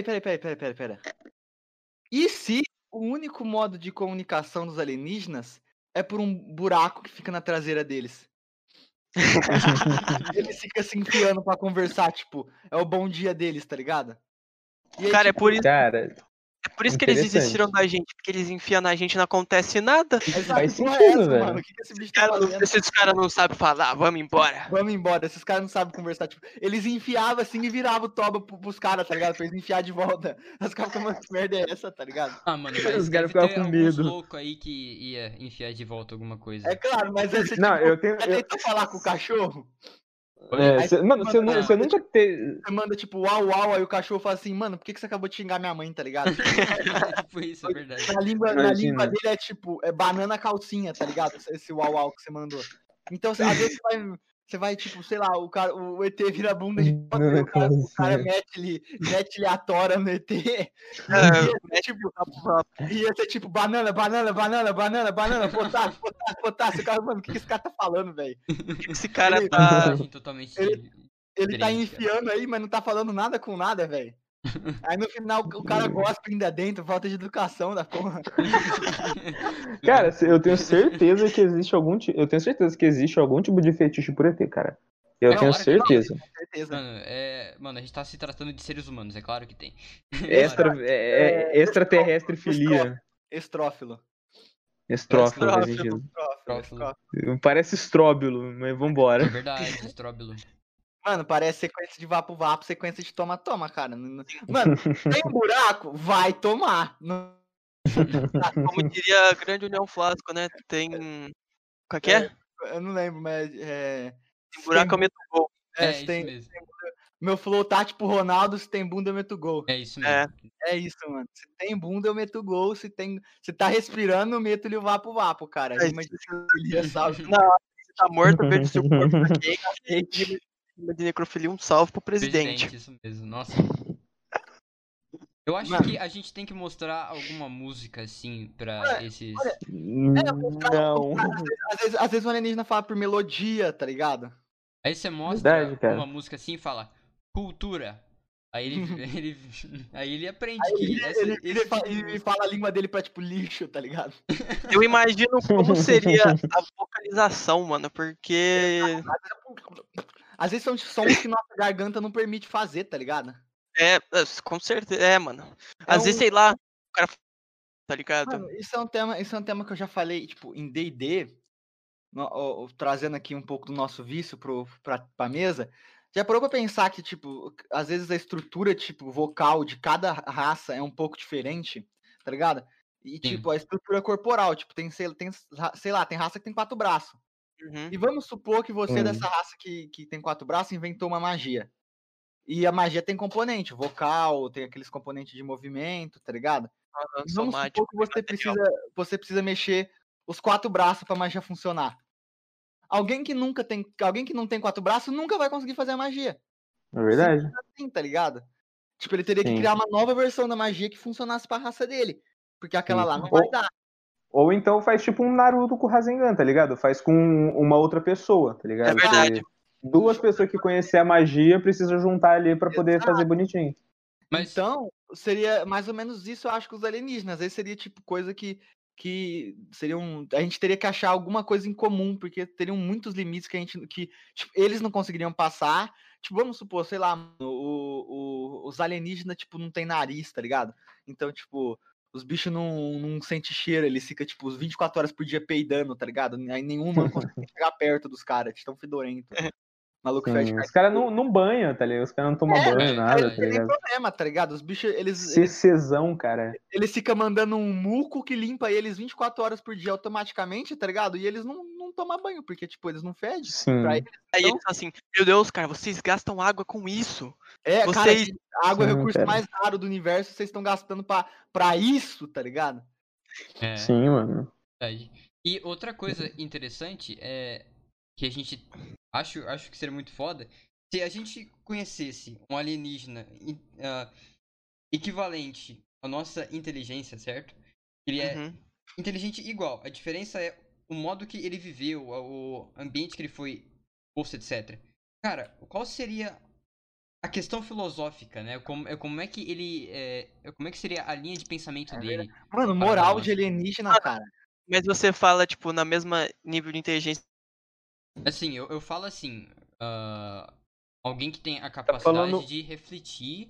E se o único modo de comunicação dos alienígenas é por um buraco que fica na traseira deles? Eles ficam se enfiando pra conversar, tipo, é o bom dia deles, tá ligado? E aí, Cara, tipo, Cara, é por isso que eles interessante. desistiram da gente, porque eles enfiam na gente e não acontece nada. essa faz porra sentido, essa, velho. mano? O que esse bicho tá fazendo? Esses caras não sabem falar, vamos embora. Vamos embora, esses caras não sabem conversar. Tipo, eles enfiavam assim e viravam o toba pros caras, tá ligado? Pra eles enfiar de volta. Os caras ficam, mano, que merda é essa, tá ligado? Ah, mano, Os mas caras deve ficavam ter com alguns medo. loucos aí que ia enfiar de volta alguma coisa. É claro, mas aí você, Não, tipo, eu tenho. já tentou falar com o cachorro? Aí você você nunca teve. Você manda tipo uau, uau, aí o cachorro fala assim, mano, por que você acabou de xingar minha mãe, tá ligado? É tipo isso, é verdade. Na língua Imagina. dele é tipo, é banana calcinha, tá ligado? Esse uau, uau que você mandou. Então, às vezes você vai, tipo, sei lá, o ET vira a bunda de foto, e o cara mete-lhe a tora no ET. Ia ser tipo, banana, potássio. O cara, mano, o que esse cara tá falando, velho? Por que esse cara Ele- tá. Linguagem totalmente Ele tá diferente, cara. enfiando aí, mas não tá falando nada com nada, velho. Aí no final o cara gosta ainda dentro, falta de educação da porra. Cara, eu tenho certeza que existe algum. Eu tenho certeza que existe algum tipo de fetiche por ET, cara. Eu É tenho claro que não. certeza. Com certeza. Mano, a gente tá se tratando de seres humanos, é claro que tem. Extraterrestre filia. Estrófilo. Estrófilo, faz Estrófilo. sentido. Parece estróbilo, mas É vambora. verdade, estróbilo. Mano, parece sequência de vapo-vapo, sequência de toma-toma, cara. Mano, tem um buraco? Vai tomar. Como diria a Grande União Flasco, né? Tem. Qual que é? Eu não lembro, mas. Tem buraco, eu meto gol. É se isso tem, mesmo. meu flow tá tipo Ronaldo, se tem bunda eu meto gol. É isso mesmo. É. É isso, mano. Se tem bunda eu meto gol, se tá respirando eu meto-lhe o vapo-vapo, cara. É Rima de necrofilia, salve. Não, você tá morto, eu vejo seu corpo tá quente. Rima de necrofilia, um salve pro presidente. Isso mesmo, nossa. Eu acho Mano. que a gente tem que mostrar alguma música, assim, pra esses... Não. Às vezes o alienígena fala por melodia, tá ligado? Aí você mostra Verdade, cara. uma música assim e fala, cultura. Aí ele aprende Aí que... ele fala a língua dele pra, tipo, lixo, tá ligado? Eu imagino como seria a vocalização, mano, porque. Às vezes são sons que nossa garganta não permite fazer, tá ligado? Com certeza. Mano. Às esse, sei lá, o cara. Tá ligado? Mano, isso é um tema que eu já falei, tipo, em D&D, trazendo aqui um pouco do nosso vício pra mesa. Já parou pra pensar que, tipo, às vezes a estrutura, tipo, vocal de cada raça é um pouco diferente, tá ligado? E, Sim. tipo, a estrutura corporal, tipo, sei lá, tem raça que tem 4 braços. Uhum. E vamos supor que você, Hum. dessa raça que tem 4 braços, inventou uma magia. E a magia tem componente, vocal, tem aqueles componentes de movimento, tá ligado? Aham, E vamos supor somático, que material. você precisa mexer os 4 braços pra magia funcionar. Alguém que não tem 4 braços nunca vai conseguir fazer a magia. É verdade. Simples assim, tá ligado? Tipo, ele teria que Sim. criar uma nova versão da magia que funcionasse pra raça dele. Porque aquela Sim. lá não vai dar. Ou então faz tipo um Naruto com o Rasengan, tá ligado? Faz com uma outra pessoa, tá ligado? É verdade. Que duas pessoas que conhecem a magia precisam juntar ali pra poder Exato. fazer bonitinho. Mas Então, seria mais ou menos isso, eu acho, que os alienígenas. Às vezes seria tipo coisa que seriam. A gente teria que achar alguma coisa em comum, porque teriam muitos limites que tipo, eles não conseguiriam passar. Tipo, vamos supor, sei lá, os alienígenas, tipo, não tem nariz, tá ligado? Então, tipo, os bichos não sentem cheiro, eles ficam, tipo, 24 horas por dia peidando, tá ligado? Aí nenhum humano consegue chegar perto dos caras, de tão fedorento. Maluco fede Sim. Os caras não banham, tá ligado? Os caras não tomam banho, é, nada, Não tá tem nem ligado? problema, tá ligado? Os bichos, CCzão, cara. eles ficam mandando um muco que limpa eles 24 horas por dia automaticamente, tá ligado? E eles não tomam banho, porque, tipo, eles não fedem. Pra Sim. eles, Aí então, eles falam assim, meu Deus, cara, vocês gastam água com isso. cara, Vocês. a água é o Sim, recurso cara. mais raro do universo, vocês estão gastando pra isso, tá ligado? é, Sim, mano. verdade. E outra coisa interessante é que a gente acho que seria muito foda se a gente conhecesse um alienígena equivalente à nossa inteligência, certo? Ele é Uhum. inteligente igual. A diferença é o modo que ele viveu, o ambiente que ele foi posto, etc. Cara, qual seria a questão filosófica, né? Como é que ele. Como é que seria a linha de pensamento dele? Mano, comparado à moral de nossa? alienígena, cara. Mas você fala, tipo, na mesma nível de inteligência. Assim, eu falo assim. Alguém que tem a Tá capacidade falando. de refletir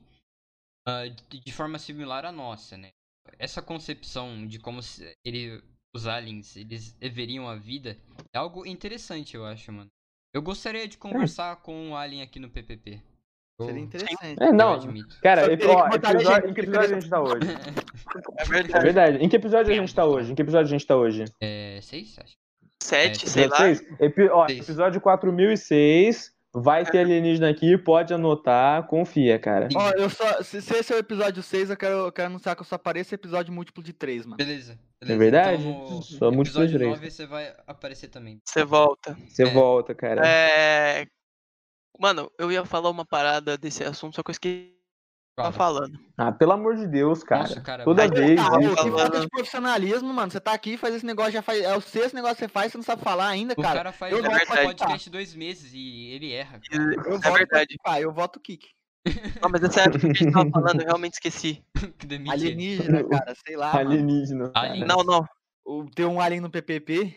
de forma similar à nossa, né? Essa concepção de como os aliens eles veriam a vida é algo interessante, eu acho, mano. Eu gostaria de conversar com um alien aqui no PPP. Seria Eu, interessante. É, eu não. admito. Cara, Só teria que botar legenda, em que episódio a gente tá hoje? É É verdade. verdade. Em que episódio a gente tá hoje? Em que episódio a gente tá hoje? 6, acho. 7, sei Episódio lá. 6? Seis. Episódio 4006. Vai ter alienígena aqui, pode anotar, confia, cara. Sim. Ó, se esse é o episódio 6, eu quero anunciar que eu só apareço episódio múltiplo de 3, mano. Beleza. É verdade? Então, Só no múltiplo de episódio 3. 9 você vai aparecer também. Você volta. Você volta, cara. É. Mano, eu ia falar uma parada desse assunto, só que eu esqueci o que eu tava Fala. falando. Ah, pelo amor de Deus, cara. Nossa, cara, Toda vai. vez Ah, isso. que falando. falta de profissionalismo, mano. Você tá aqui, faz esse negócio, já faz. É o sexto negócio que você faz, você não sabe falar ainda, O cara. cara faz eu já voto verdade. podcast 2 meses e ele erra. E- Eu É voto verdade. Eu voto kick. Não, mas essa época que a gente tava falando, eu realmente esqueci. Que demite ele. Alienígena, cara, sei lá, mano. Alienígena. Alien. Cara. Não, Ter um alien no PPP.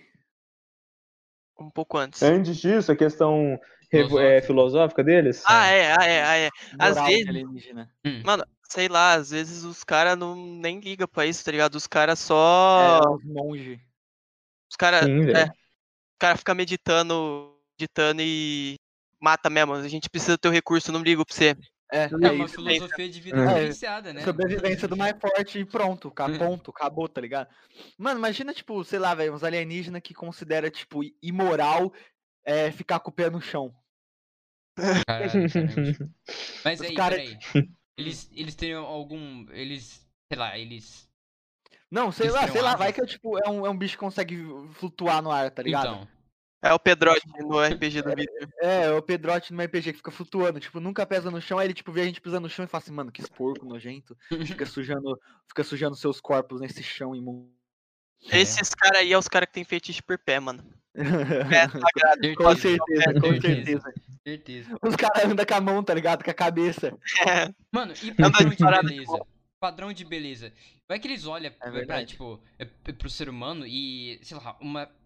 um pouco antes. Antes disso, a questão Filosófica. filosófica deles. É. Às Moral vezes, de alienígena. mano, sei lá, às vezes os caras nem ligam pra isso, tá ligado? Os caras só. É, os monge. Os caras. Sim, velho. O cara fica meditando e mata mesmo. A gente precisa ter o recurso, não ligo pra você. É É uma isso. filosofia de vida É. diferenciada, né? Sobrevivência do mais forte e pronto. Ponto, acabou, tá ligado? Mano, imagina, tipo, sei lá, velho, uns alienígenas que considera, tipo, imoral ficar com o pé no chão. Caralho, caramba. Mas Os aí, cara- peraí. Eles teriam algum. Sei lá, eles. Não, sei Eles lá, teriam vai asas? que tipo, é um bicho que consegue flutuar no ar, tá ligado? Então. É o Pedrotti no RPG do Victor. É o Pedrotti no RPG que fica flutuando, tipo, nunca pesa no chão, aí ele, tipo, vê a gente pisando no chão e fala assim, mano, que porco nojento. Fica sujando seus corpos nesse chão imundo. Esses caras aí é os caras que tem fetiche por pé, mano. Pé sagrado. Com certeza, com certeza. Certeza. Os caras andam com a mão, tá ligado? Com a cabeça. Mano, e Anda padrão de de parada de beleza? Padrão de beleza. Vai que eles olham pra, verdade. tipo, pro ser humano e, sei lá,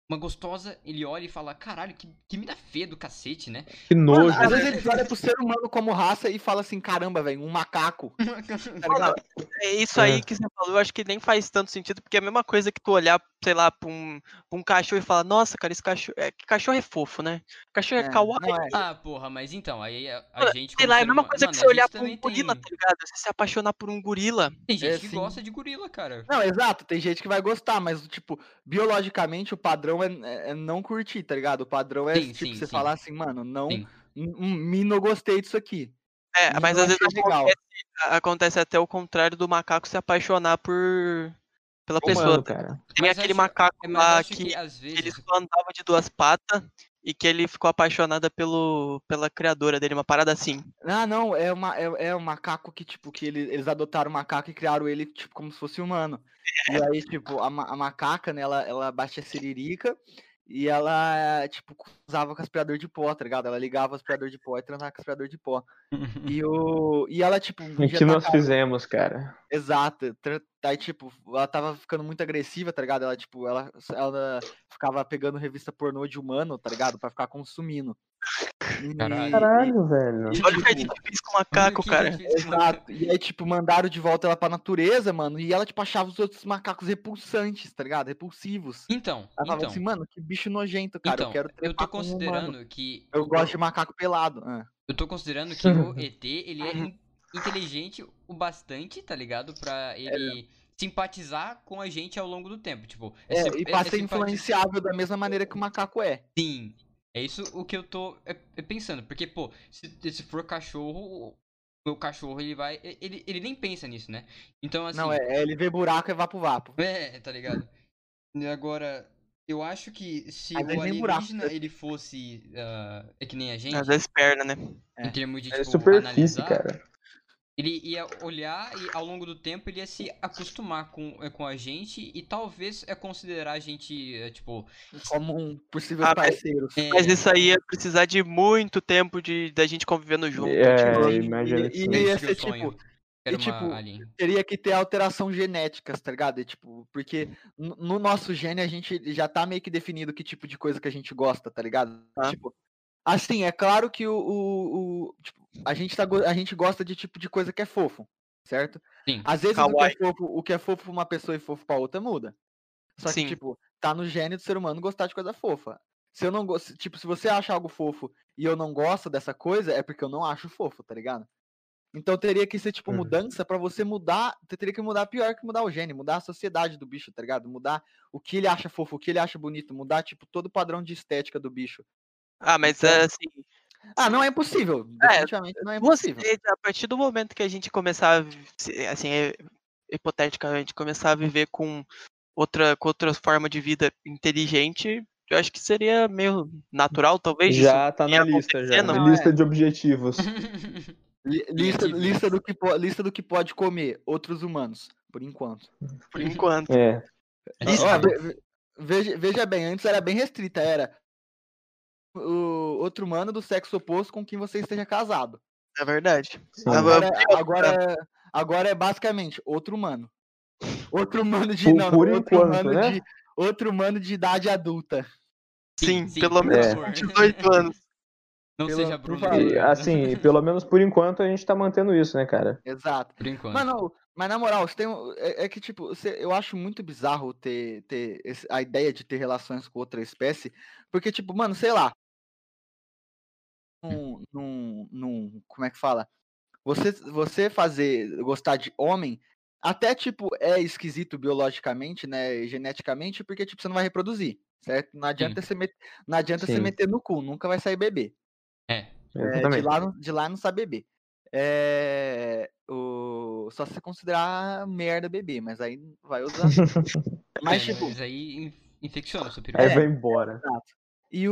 uma gostosa, ele olha e fala, caralho, que mina feia do cacete, né? Que Mano, nojo. às vezes eles olham pro ser humano como raça e falam assim, caramba, velho, um macaco. Tá ligado? É isso aí que você falou, eu acho que nem faz tanto sentido, porque é a mesma coisa que tu olhar, sei lá, pra um cachorro e falar, nossa, cara, esse cachorro. Cachorro é fofo, né? Cachorro é kawaii. Não é. Ah, porra, mas então, aí a Mano, gente sei como lá, é a ser mesma humano... coisa que Mano, você a olhar gente pra um também gorila, tem... tá ligado? Você se apaixonar por um gorila. Tem gente que sim. gosta de gorila, cara. Não, exato, tem gente que vai gostar, mas, tipo, biologicamente o padrão é não curtir, tá ligado? O padrão é, Sim, tipo, sim, você sim. falar assim, mano, não, Sim. não gostei disso aqui. Mas Não às vezes achei legal. acontece até o contrário do macaco se apaixonar pela pessoa. Humano, cara. Tem Mas aquele acho, macaco mas lá acho que às que ele vezes... só andava de 2 patas e que ele ficou apaixonada pela criadora dele, uma parada assim. Ah, não, é um macaco que, tipo, que eles adotaram o macaco e criaram ele, tipo, como se fosse humano. E aí, tipo, a macaca, né, ela batia siririca e ela, tipo, usava com aspirador de pó, tá ligado? Ela ligava o aspirador de pó e transava com o aspirador de pó. E ela, tipo, um O dia que nós tacaram. fizemos, cara? Exato. Aí, tipo, ela tava ficando muito agressiva, tá ligado? Ela, tipo, ela ficava pegando revista pornô de humano, tá ligado? Pra ficar consumindo. Caralho. Caralho, velho. Olha o que a Tipo, gente fez com o macaco, cara. exato. E aí, tipo, mandaram de volta ela pra natureza, mano. E ela, tipo, achava os outros macacos repulsantes, tá ligado? Repulsivos. Então, Ela falava assim, mano, que bicho nojento, cara. Eu quero eu tô trepar com um humano. considerando que... Eu gosto de macaco pelado. Eu tô considerando que o ET, ele é inteligente o bastante, tá ligado? Pra ele simpatizar com a gente ao longo do tempo. Tipo, E pra ser influenciável da mesma maneira que o macaco é. Sim. É isso o que eu tô pensando. Porque, pô, se for cachorro, o meu cachorro, ele vai... Ele nem pensa nisso, né? Então, assim... Não, ele vê buraco, é vapo-vapo. Tá ligado? E agora, eu acho que se Às o vezes nem buraco. alienígena, ele fosse... é que nem a Às gente, vezes perna, né? em termos de, É tipo, superfície, analisar... cara. Ele ia olhar e ao longo do tempo ele ia se acostumar com a gente e talvez considerar a gente, tipo... Como um possível Mas parceiro. isso aí ia precisar de muito tempo da gente convivendo junto. Imagina que E sim. É ia isso que eu ser sonho. tipo. Quero E tipo, uma alien. teria que ter alteração genéticas, tá ligado? E, tipo, porque no nosso gene a gente já tá meio que definido que tipo de coisa que a gente gosta, tá ligado? Ah. Tipo, assim, é claro que tipo, a gente gosta de tipo de coisa que é fofo, certo? Sim. Às vezes Kawaii. o que é fofo pra uma pessoa e fofo pra outra muda. Só que, Sim. tipo, tá no gene do ser humano gostar de coisa fofa. Se eu não gosto, tipo, se você acha algo fofo e eu não gosto dessa coisa, é porque eu não acho fofo, tá ligado? Então teria que ser, tipo, mudança pra você mudar. Você teria que mudar pior que mudar o gene, mudar a sociedade do bicho, tá ligado? Mudar o que ele acha fofo, o que ele acha bonito, mudar, tipo, todo o padrão de estética do bicho. Mas Então- assim. não é impossível. Definitivamente não é impossível. A partir do momento que a gente começar assim, hipoteticamente, começar a viver com outra forma de vida inteligente, eu acho que seria meio natural, talvez, Já disso tá ir na lista, já. acontecendo. Não, Lista de objetivos. Lista do que pode comer outros humanos, por enquanto. Por enquanto. É. Lista do- Veja bem, antes era bem restrita, era o outro humano do sexo oposto com quem você esteja casado. É verdade. Sim. Agora é basicamente outro humano. Outro humano de. Por enquanto, né? Outro humano de idade adulta. Sim, sim, pelo por menos favor. 18 anos. Não seja por Bruno. favor. E, assim, pelo menos por enquanto a gente tá mantendo isso, né, cara? Exato. Por enquanto. Mas na moral, você tem é que, tipo, eu acho muito bizarro ter a ideia de ter relações com outra espécie, porque, tipo, mano, sei lá. Como é que fala? Você gostar de homem, até, tipo, é esquisito biologicamente, né, geneticamente, porque, tipo, você não vai reproduzir, certo? Não adianta você Sim. meter no cu, nunca vai sair bebê. Exatamente. De lá não sabe beber. Só se você considerar merda beber, mas aí vai usar. Mas, tipo. Mas aí infecciona o seu peru. Aí vai embora. Exato. E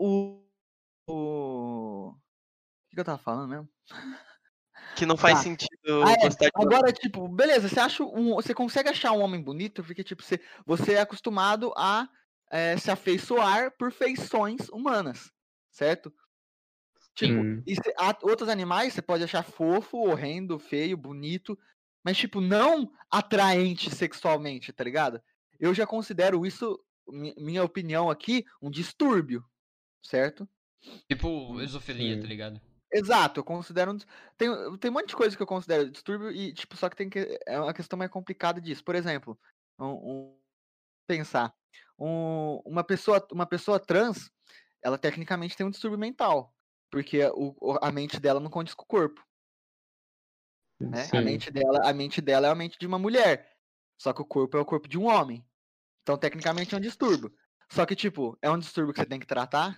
o que eu tava falando mesmo? Que não faz Tá. sentido gostar de Agora, tipo, beleza, você consegue achar um homem bonito porque, tipo, você é acostumado a se afeiçoar por feições humanas, certo? Tipo, outros animais você pode achar fofo, horrendo, feio, bonito, mas, tipo, não atraente sexualmente, tá ligado? Eu já considero isso minha opinião aqui, um distúrbio, certo? Tipo, esofilia, tá Sim. ligado? Exato, eu considero tem um monte de coisa que eu considero distúrbio e, tipo, só que é uma questão mais complicada disso. Por exemplo, pensar, uma pessoa trans, ela tecnicamente tem um distúrbio mental, porque a mente dela não condiz com o corpo, né? A Sim. mente dela é a mente de uma mulher, só que o corpo é o corpo de um homem. Então, tecnicamente, é um distúrbio. Só que, tipo, é um distúrbio que você tem que tratar?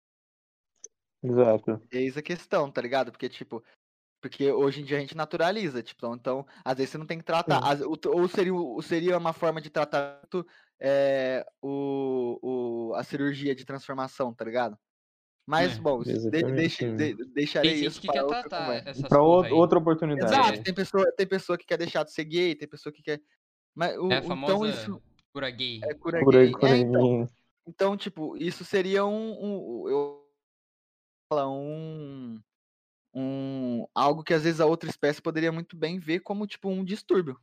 Exato. Eis a questão, tá ligado? Porque hoje em dia a gente naturaliza, tipo, então às vezes você não tem que tratar. Ou seria uma forma de tratamento a cirurgia de transformação, tá ligado? Mas, É. bom, Exatamente. Sim. Tem deixarei gente isso que para quer outra tratar conversa. essas Pra porra aí. outra oportunidade. Exato, tem pessoa que quer deixar de ser gay, tem pessoa que quer. Mas É a então famosa isso cura gay. é cura Por aí, gay. por aí. Então, tipo, isso seria algo que às vezes a outra espécie poderia muito bem ver como, tipo, um distúrbio.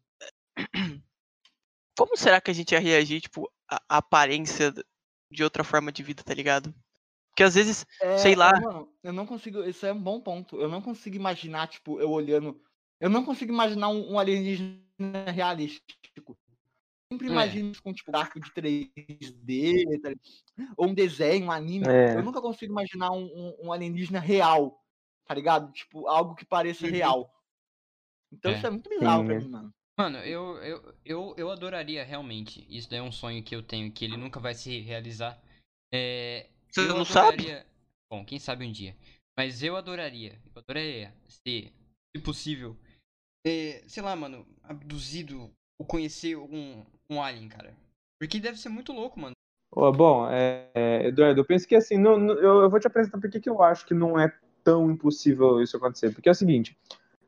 Como será que a gente ia reagir, tipo, a aparência de outra forma de vida, tá ligado? Porque às vezes, sei lá, Mano, eu não consigo. Isso é um bom ponto. Eu não consigo imaginar, tipo, eu olhando. Eu não consigo imaginar um alienígena realístico. Sempre É. imagino isso com, tipo, gráfico de 3D, tá ligado? Ou um desenho, um anime. Eu nunca consigo imaginar um alienígena real, tá ligado? Tipo, algo que pareça Uhum. real. Então É. isso é muito bizarro pra Sim. mim, mano. Mano, eu adoraria realmente. Isso daí é um sonho que eu tenho, que ele nunca vai se realizar. você Eu não sabe? adoraria. Bom, quem sabe um dia. Mas eu adoraria se possível, sei lá, mano, abduzido ou conhecer um alien, cara. Porque deve ser muito louco, mano. Bom, Eduardo, eu penso que assim, eu vou te apresentar por que eu acho que não é tão impossível isso acontecer. Porque é o seguinte,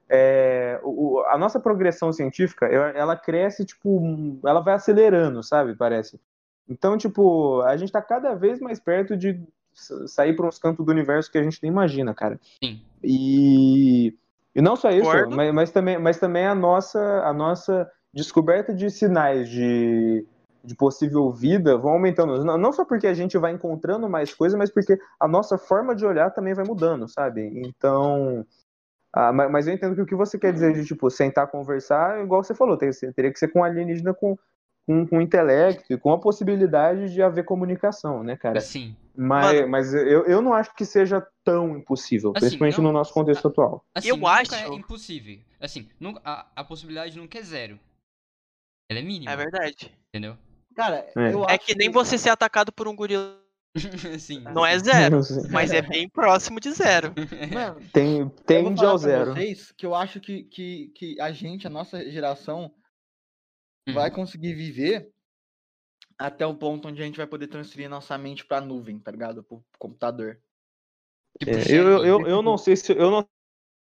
a nossa progressão científica, ela cresce, tipo, ela vai acelerando, sabe, parece. Então, tipo, a gente tá cada vez mais perto de sair para uns cantos do universo que a gente nem imagina, cara. Sim. E não só isso, Concordo. mas também a nossa descoberta de sinais de possível vida vão aumentando. Não só porque a gente vai encontrando mais coisas, mas porque a nossa forma de olhar também vai mudando, sabe? Então, mas eu entendo que o que você quer dizer de, tipo, sentar conversar, igual você falou, teria que ser com um alienígena com intelecto e com a possibilidade de haver comunicação, né, cara? Sim. Mas eu não acho que seja tão impossível, Assim, principalmente não. no nosso contexto atual. Assim, Eu nunca é acho. impossível. Assim, a possibilidade nunca é zero. Ela é É mínima, verdade. entendeu? Cara, É. eu É acho que nem você ser atacado por um gorila. Sim. Não é zero, mas é bem próximo de zero. Mano, eu vou Tende falar ao pra zero. vocês que eu acho que a nossa geração, vai conseguir viver até o ponto onde a gente vai poder transferir nossa mente pra nuvem, tá ligado? Pro computador. Tipo, Eu não sei se eu não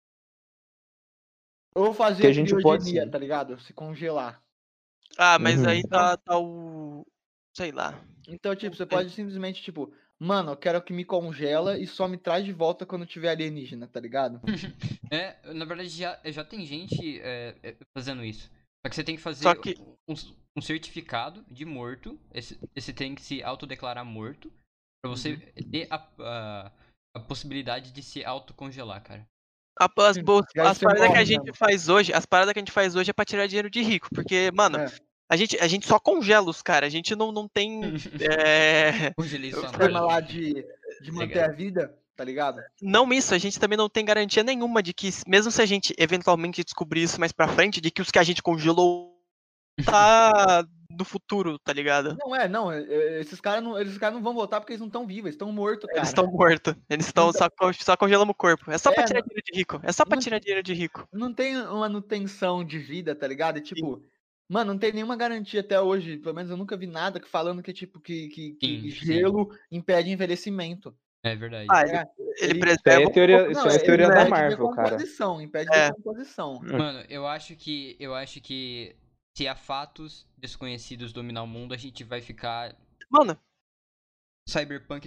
Ou fazer que a a gente pode criogenia, sim. tá ligado? Se congelar. Ah, mas aí Uhum. tá o. Sei lá. Então, tipo, você pode simplesmente, tipo, mano, eu quero que me congela e só me traz de volta quando tiver alienígena, tá ligado? Na verdade já tem gente fazendo isso. Só que você tem que Só fazer que. um certificado de morto. Esse tem que se autodeclarar morto. Pra você ter a possibilidade de se autocongelar, cara. Já As você paradas que a morre gente mesmo. faz hoje, as paradas que a gente faz hoje é pra tirar dinheiro de rico. Porque, mano, É. a gente só congela os caras. A gente não tem. Congelei sua Sistema mente. lá de manter Legal. a vida, tá ligado? Não isso, a gente também não tem garantia nenhuma de que, mesmo se a gente eventualmente descobrir isso mais pra frente, de que os que a gente congelou tá no futuro, tá ligado? Esses caras não vão voltar porque eles não estão vivos, eles estão mortos, Eles cara. estão mortos. Eles Não estão só congelando o corpo. É só pra tirar não, dinheiro de rico. É só pra não, tirar dinheiro de rico. não tem uma manutenção de vida, tá ligado? E, Sim. tipo, mano, não tem nenhuma garantia até hoje, pelo menos eu nunca vi nada falando que, tipo, que Sim, gelo impede envelhecimento. É verdade. Ah, É, ele Isso preserva é um teoria, pouco isso do é teoria da né? impede Marvel, cara. impede É. decomposição. Mano, eu acho que se a fatos desconhecidos dominar o mundo, a gente vai ficar Mano, Cyberpunk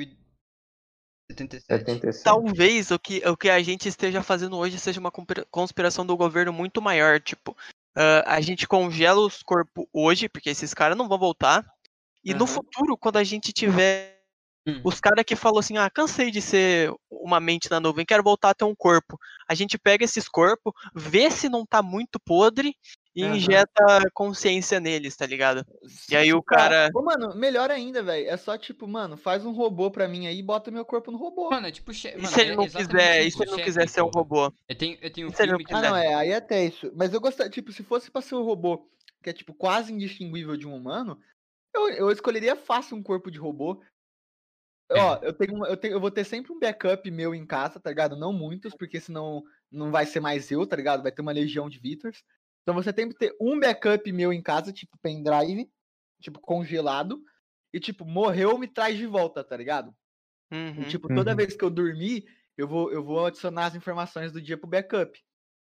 2077. 77. talvez o que a gente esteja fazendo hoje seja uma conspiração do governo muito maior. Tipo, a gente congela os corpos hoje, porque esses caras não vão voltar. E no futuro, quando a gente tiver os caras que falou assim, cansei de ser uma mente na nuvem, quero voltar a ter um corpo. A gente pega esses corpos, vê se não tá muito podre e injeta consciência neles, tá ligado? E aí o cara... Ô, mano, melhor ainda, velho. É só tipo, mano, faz um robô pra mim aí e bota meu corpo no robô. Mano, é tipo... E Mano, se ele é não exatamente quiser, e isso, se ele não chefe, quiser ser um porra. robô? Eu tenho um E se ele não filme quiser? Não, aí é até isso. Mas eu gostaria, tipo, se fosse pra ser um robô que é, tipo, quase indistinguível de um humano, eu escolheria fácil um corpo de robô. Ó, eu vou ter sempre um backup meu em casa, tá ligado? Não muitos, porque senão não vai ser mais eu, tá ligado? Vai ter uma legião de Victors. Então você tem que ter um backup meu em casa, tipo pendrive, tipo congelado, e tipo, morreu, me traz de volta, tá ligado? E tipo, toda vez que eu dormir, eu vou adicionar as informações do dia pro backup.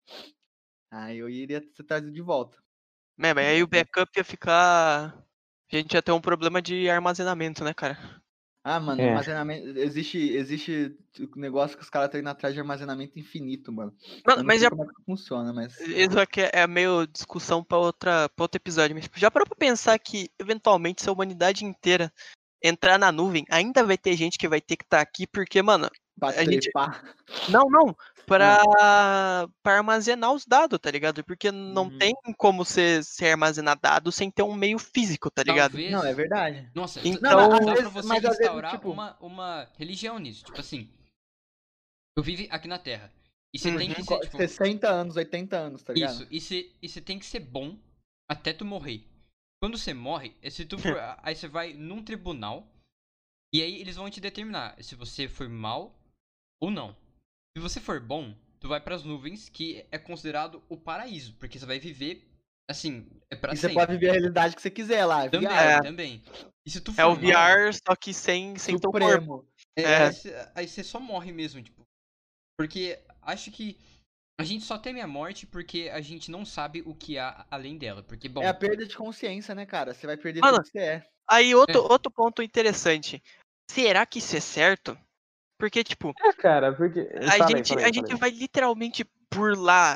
Aí eu iria ser trazido de volta. Mas aí o backup ia ficar... A gente ia ter um problema de armazenamento, né, cara? Ah, mano, É. armazenamento. Existe negócio que os caras estão indo atrás de armazenamento infinito, mano. Mano, Eu não mas sei já... como é que funciona, mas. Isso aqui é meio discussão pra outro episódio. Mas já parou pra pensar que, eventualmente, se a humanidade inteira entrar na nuvem, ainda vai ter gente que vai ter que estar aqui, porque, mano, Pra a gente... trepar. Não, pra armazenar os dados, tá ligado? Porque não tem como você armazenar dados sem ter um meio físico, tá ligado? Talvez... Não, é verdade. Nossa, Então- Não, mas dá às pra vezes, você mas às vezes, instaurar tipo. uma religião nisso. Tipo assim, eu vivo aqui na Terra. E você Uhum. tem que ser, tipo... 60 anos, 80 anos, tá ligado? Isso, e você tem que ser bom até tu morrer. Quando você morre, se tu for, aí você vai num tribunal e aí eles vão te determinar se você foi mal ou não. Se você for bom, tu vai pras nuvens, que é considerado o paraíso, porque você vai viver assim, é pra E você sempre. pode viver a realidade que você quiser lá, Também, VR. também. E se tu É o for mal, VR, só que sem teu corpo. Supremo. aí você só morre mesmo, tipo. Porque acho que a gente só teme a morte porque a gente não sabe o que há além dela. Porque, bom, É a perda de consciência, né, cara? Você vai perder Mano, tudo que você é. Aí outro ponto interessante. Será que isso é certo? Porque, tipo, Cara, porque. a Fala aí, gente, fala a aí, fala gente aí. vai literalmente burlar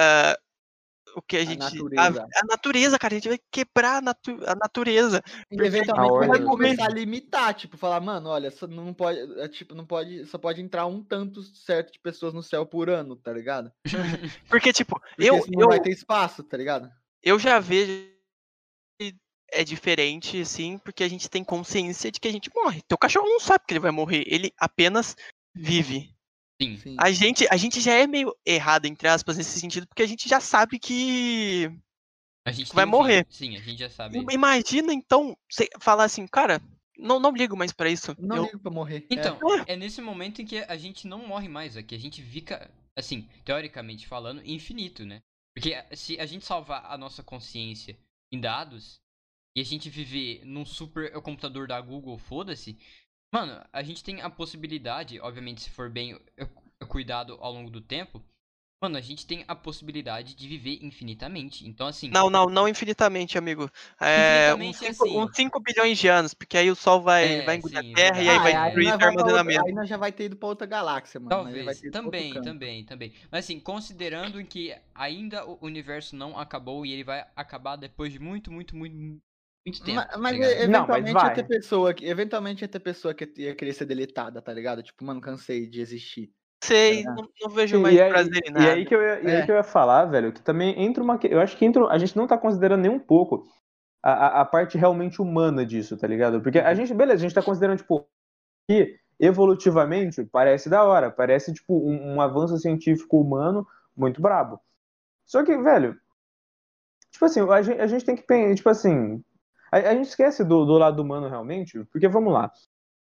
o que a A gente. natureza. A natureza, cara. A gente vai quebrar a natureza. E Porque eventualmente a vai ter que ordem. começar a limitar, tipo, falar, mano, olha, só não pode, tipo, não pode, só pode entrar um tanto certo de pessoas no céu por ano, tá ligado? Porque, tipo, Porque senão não vai ter espaço, tá ligado? eu já vejo que é diferente, assim, porque a gente tem consciência de que a gente morre. Teu cachorro não sabe que ele vai morrer, ele apenas vive. sim. Sim. A gente já é meio errado, entre aspas, nesse sentido, porque a gente já sabe que A gente vai tem um fim. morrer. Sim, a gente já sabe. Imagina, então, você falar assim, cara, não ligo mais pra isso. Não ligo pra morrer. Então, é nesse momento em que a gente não morre mais, é que a gente fica, assim, teoricamente falando, infinito, né? Porque se a gente salvar a nossa consciência em dados e a gente viver num super computador da Google, foda-se, mano, a gente tem a possibilidade, obviamente se for bem cuidado ao longo do tempo, mano, a gente tem a possibilidade de viver infinitamente. Então, assim, Não infinitamente, amigo. É, infinitamente assim. uns 5 bilhões de anos, porque aí o Sol vai engolir a Sim, Terra e aí verdade. vai aí destruir nós o vai pra outra, armazenamento. aí nós já vai ter ido pra outra galáxia, mano. Nós já vai Talvez, ter ido pra outro também, canto. também. Mas assim, considerando que ainda o universo não acabou e ele vai acabar depois de muito tempo, tá Mas ligado? Não, mas eventualmente ia vai. ter pessoa que. Eventualmente ia ter pessoa que ia querer ser deletada, tá ligado? Tipo, mano, cansei de existir. Tá Sei, ligado? não vejo Sim, mais prazer em e aí nada. que eu ia falar, velho, que também entra uma. Eu acho que entra. A gente não tá considerando nem um pouco a parte realmente humana disso, tá ligado? Porque a gente, beleza, a gente tá considerando, tipo, que evolutivamente parece da hora, parece, tipo, um avanço científico humano muito brabo. Só que, velho, tipo assim, a gente tem que pensar, tipo assim, a gente esquece do lado humano realmente, porque vamos lá.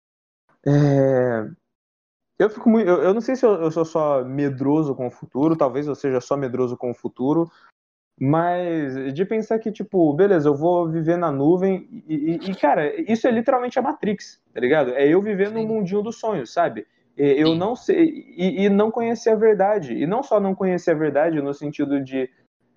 Eu fico muito. Eu não sei se eu sou só medroso com o futuro, talvez eu seja só medroso com o futuro, mas de pensar que, tipo, beleza, eu vou viver na nuvem cara, isso é literalmente a Matrix, tá ligado? É eu viver no mundinho dos sonhos, sabe? Eu Sim. não sei. Não conhecer a verdade. E não só não conhecer a verdade no sentido de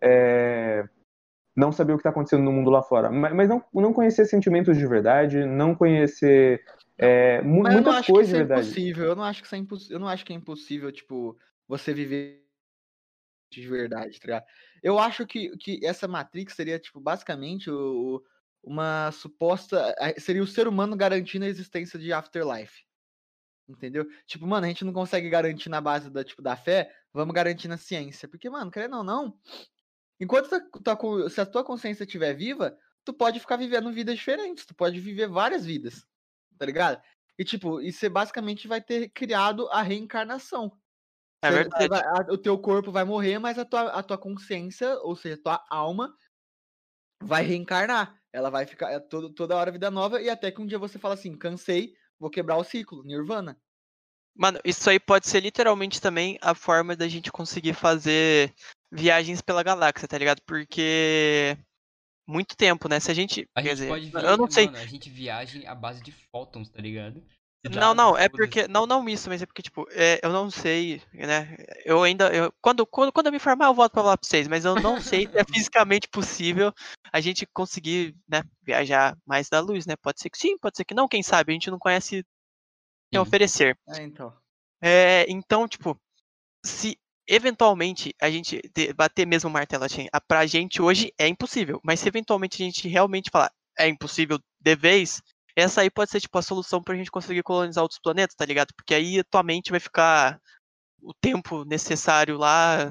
não saber o que está acontecendo no mundo lá fora, mas não conhecer sentimentos de verdade, não conhecer Mas eu não muitas acho que coisas isso de é verdade. impossível. Eu não acho que isso é impossível. Eu não acho que é impossível, tipo, você viver de verdade, tá ligado? Eu acho que essa Matrix seria, tipo, basicamente uma suposta. Seria o ser humano garantindo a existência de afterlife. Entendeu? Tipo, mano, a gente não consegue garantir na base da fé, vamos garantir na ciência. Porque, mano, querendo ou não, enquanto se a tua consciência estiver viva, tu pode ficar vivendo vidas diferentes, tu pode viver várias vidas, tá ligado? E, tipo, e você basicamente vai ter criado a reencarnação. É verdade. O teu corpo vai morrer, mas a tua consciência, ou seja, a tua alma, vai reencarnar. Ela vai ficar toda hora vida nova, e até que um dia você fala assim, cansei, vou quebrar o ciclo, Nirvana. Mano, isso aí pode ser literalmente também a forma da gente conseguir fazer viagens pela galáxia, tá ligado? Porque muito tempo, né? Se a gente, A quer gente dizer, pode eu não sei. mano, a gente viaja à base de fótons, tá ligado? Não, é Foda-se. porque, não isso, mas é porque, tipo, eu não sei, né, quando eu me formar eu volto pra falar pra vocês, mas eu não sei se é fisicamente possível a gente conseguir, né, viajar mais da luz, né, pode ser que sim, pode ser que não, quem sabe, a gente não conhece quem Sim. oferecer. Então. Então, tipo, se eventualmente a gente bater mesmo o martelo assim, pra gente hoje é impossível, mas se eventualmente a gente realmente falar é impossível de vez, essa aí pode ser tipo a solução pra gente conseguir colonizar outros planetas, tá ligado? Porque aí a tua mente vai ficar o tempo necessário lá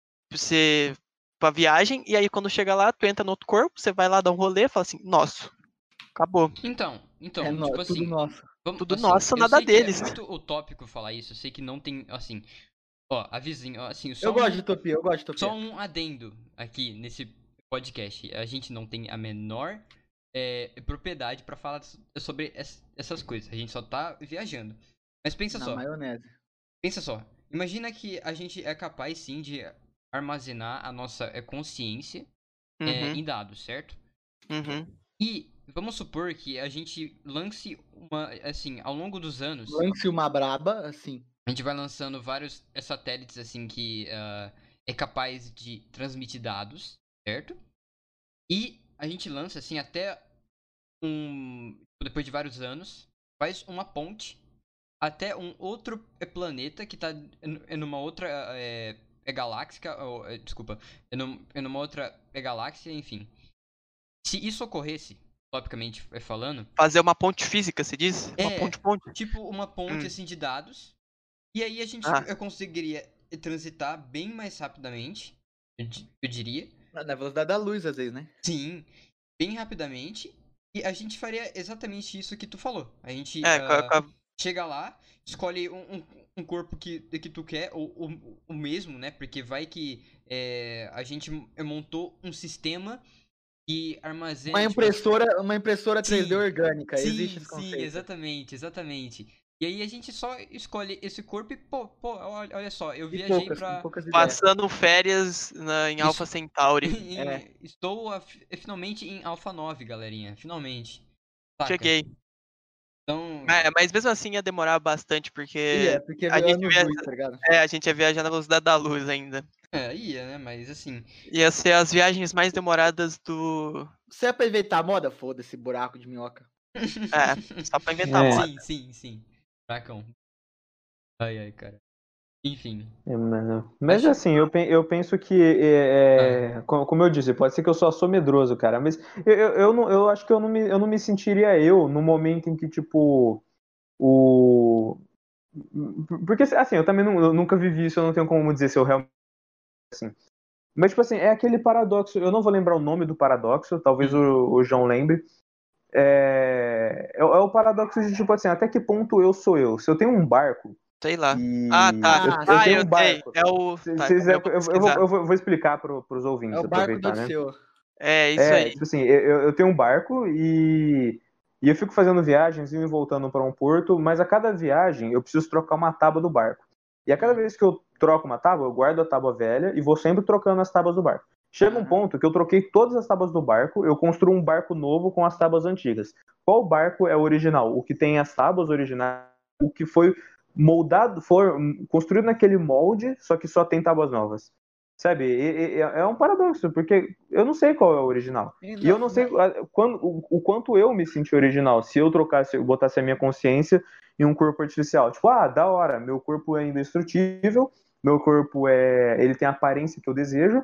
pra viagem, e aí quando chega lá, tu entra no outro corpo, você vai lá dar um rolê e fala assim, nossa, acabou. Então, Tudo assim, nosso. Tudo assim, nosso, eu nada sei que é deles. muito utópico falar isso, eu sei que não tem, assim, ó, avisinho, ó, assim, Eu gosto de utopia, eu gosto de utopia. só um adendo aqui nesse podcast. A gente não tem a menor propriedade pra falar sobre essas coisas. A gente só tá viajando. Mas pensa Na só, maionese. pensa só. Imagina que a gente é capaz sim de armazenar a nossa consciência Uhum, em dados, certo? uhum. E vamos supor que a gente lance uma, assim, ao longo dos anos, Lance uma braba, assim. a gente vai lançando vários satélites assim que é capaz de transmitir dados, certo? E a gente lança assim até depois de vários anos, faz uma ponte até um outro planeta que tá numa outra galáxia, desculpa, numa outra galáxia, enfim. Se isso ocorresse, topicamente falando, Fazer uma ponte física, se diz? Uma é ponte-ponte? tipo uma ponte assim de dados. E aí a gente Ah, conseguiria transitar bem mais rapidamente, eu diria. Na velocidade da luz, às vezes, né? Sim, bem rapidamente. E a gente faria exatamente isso que tu falou. A gente é, chega lá, escolhe um corpo que tu quer, ou o mesmo, né? Porque vai que a gente montou um sistema que armazena, tipo, Uma impressora 3D sim, orgânica, existe esse sim, conceito. exatamente. E aí a gente só escolhe esse corpo e, pô, olha só, eu E viajei com pra. poucas ideias. passando férias em Isso. Alpha Centauri. É. Estou finalmente em Alpha 9, galerinha. Finalmente. Saca? Cheguei. Então. Mas mesmo assim ia demorar bastante, porque Porque a veio gente, anos luz, tá ligado? a gente ia viajar na velocidade da luz ainda. Ia, né? Mas assim. Ia ser as viagens mais demoradas do. Se é pra inventar moda, foda-se, buraco de minhoca. Só pra inventar moda. Sim. Fracão. Ai, cara. Enfim. Mano. Mas Acho. assim, eu penso que, como eu disse, pode ser que eu só sou medroso, cara, mas eu acho que eu não me sentiria eu no momento em que, tipo, o. Porque, assim, eu também eu nunca vivi isso, eu não tenho como dizer se eu realmente. Assim. Mas, tipo assim, é aquele paradoxo, eu não vou lembrar o nome do paradoxo, talvez o João lembre. É o paradoxo de, tipo assim, até que ponto eu sou eu? Se eu tenho um barco. Sei lá. E Tá. eu tenho Eu um sei. barco. É o. Tá, eu vou pesquisar. Eu vou explicar para os É ouvintes o barco do aproveitar, né? Odisseu. É, isso aí. Tipo assim, eu tenho um barco e eu fico fazendo viagens indo e voltando para um porto, mas a cada viagem eu preciso trocar uma tábua do barco. E a cada vez que eu troco uma tábua, eu guardo a tábua velha e vou sempre trocando as tábuas do barco. Chega um ponto que eu troquei todas as tábuas do barco, eu construo um barco novo com as tábuas antigas. Qual barco é o original? O que tem as tábuas originais, o que foi moldado, foi construído naquele molde, só que só tem tábuas novas. Sabe? É um paradoxo, porque eu não sei qual é o original. E eu não sei o quanto eu me senti original se eu trocasse, eu botasse a minha consciência em um corpo artificial. Tipo, da hora, meu corpo é indestrutível, meu corpo ele tem a aparência que eu desejo,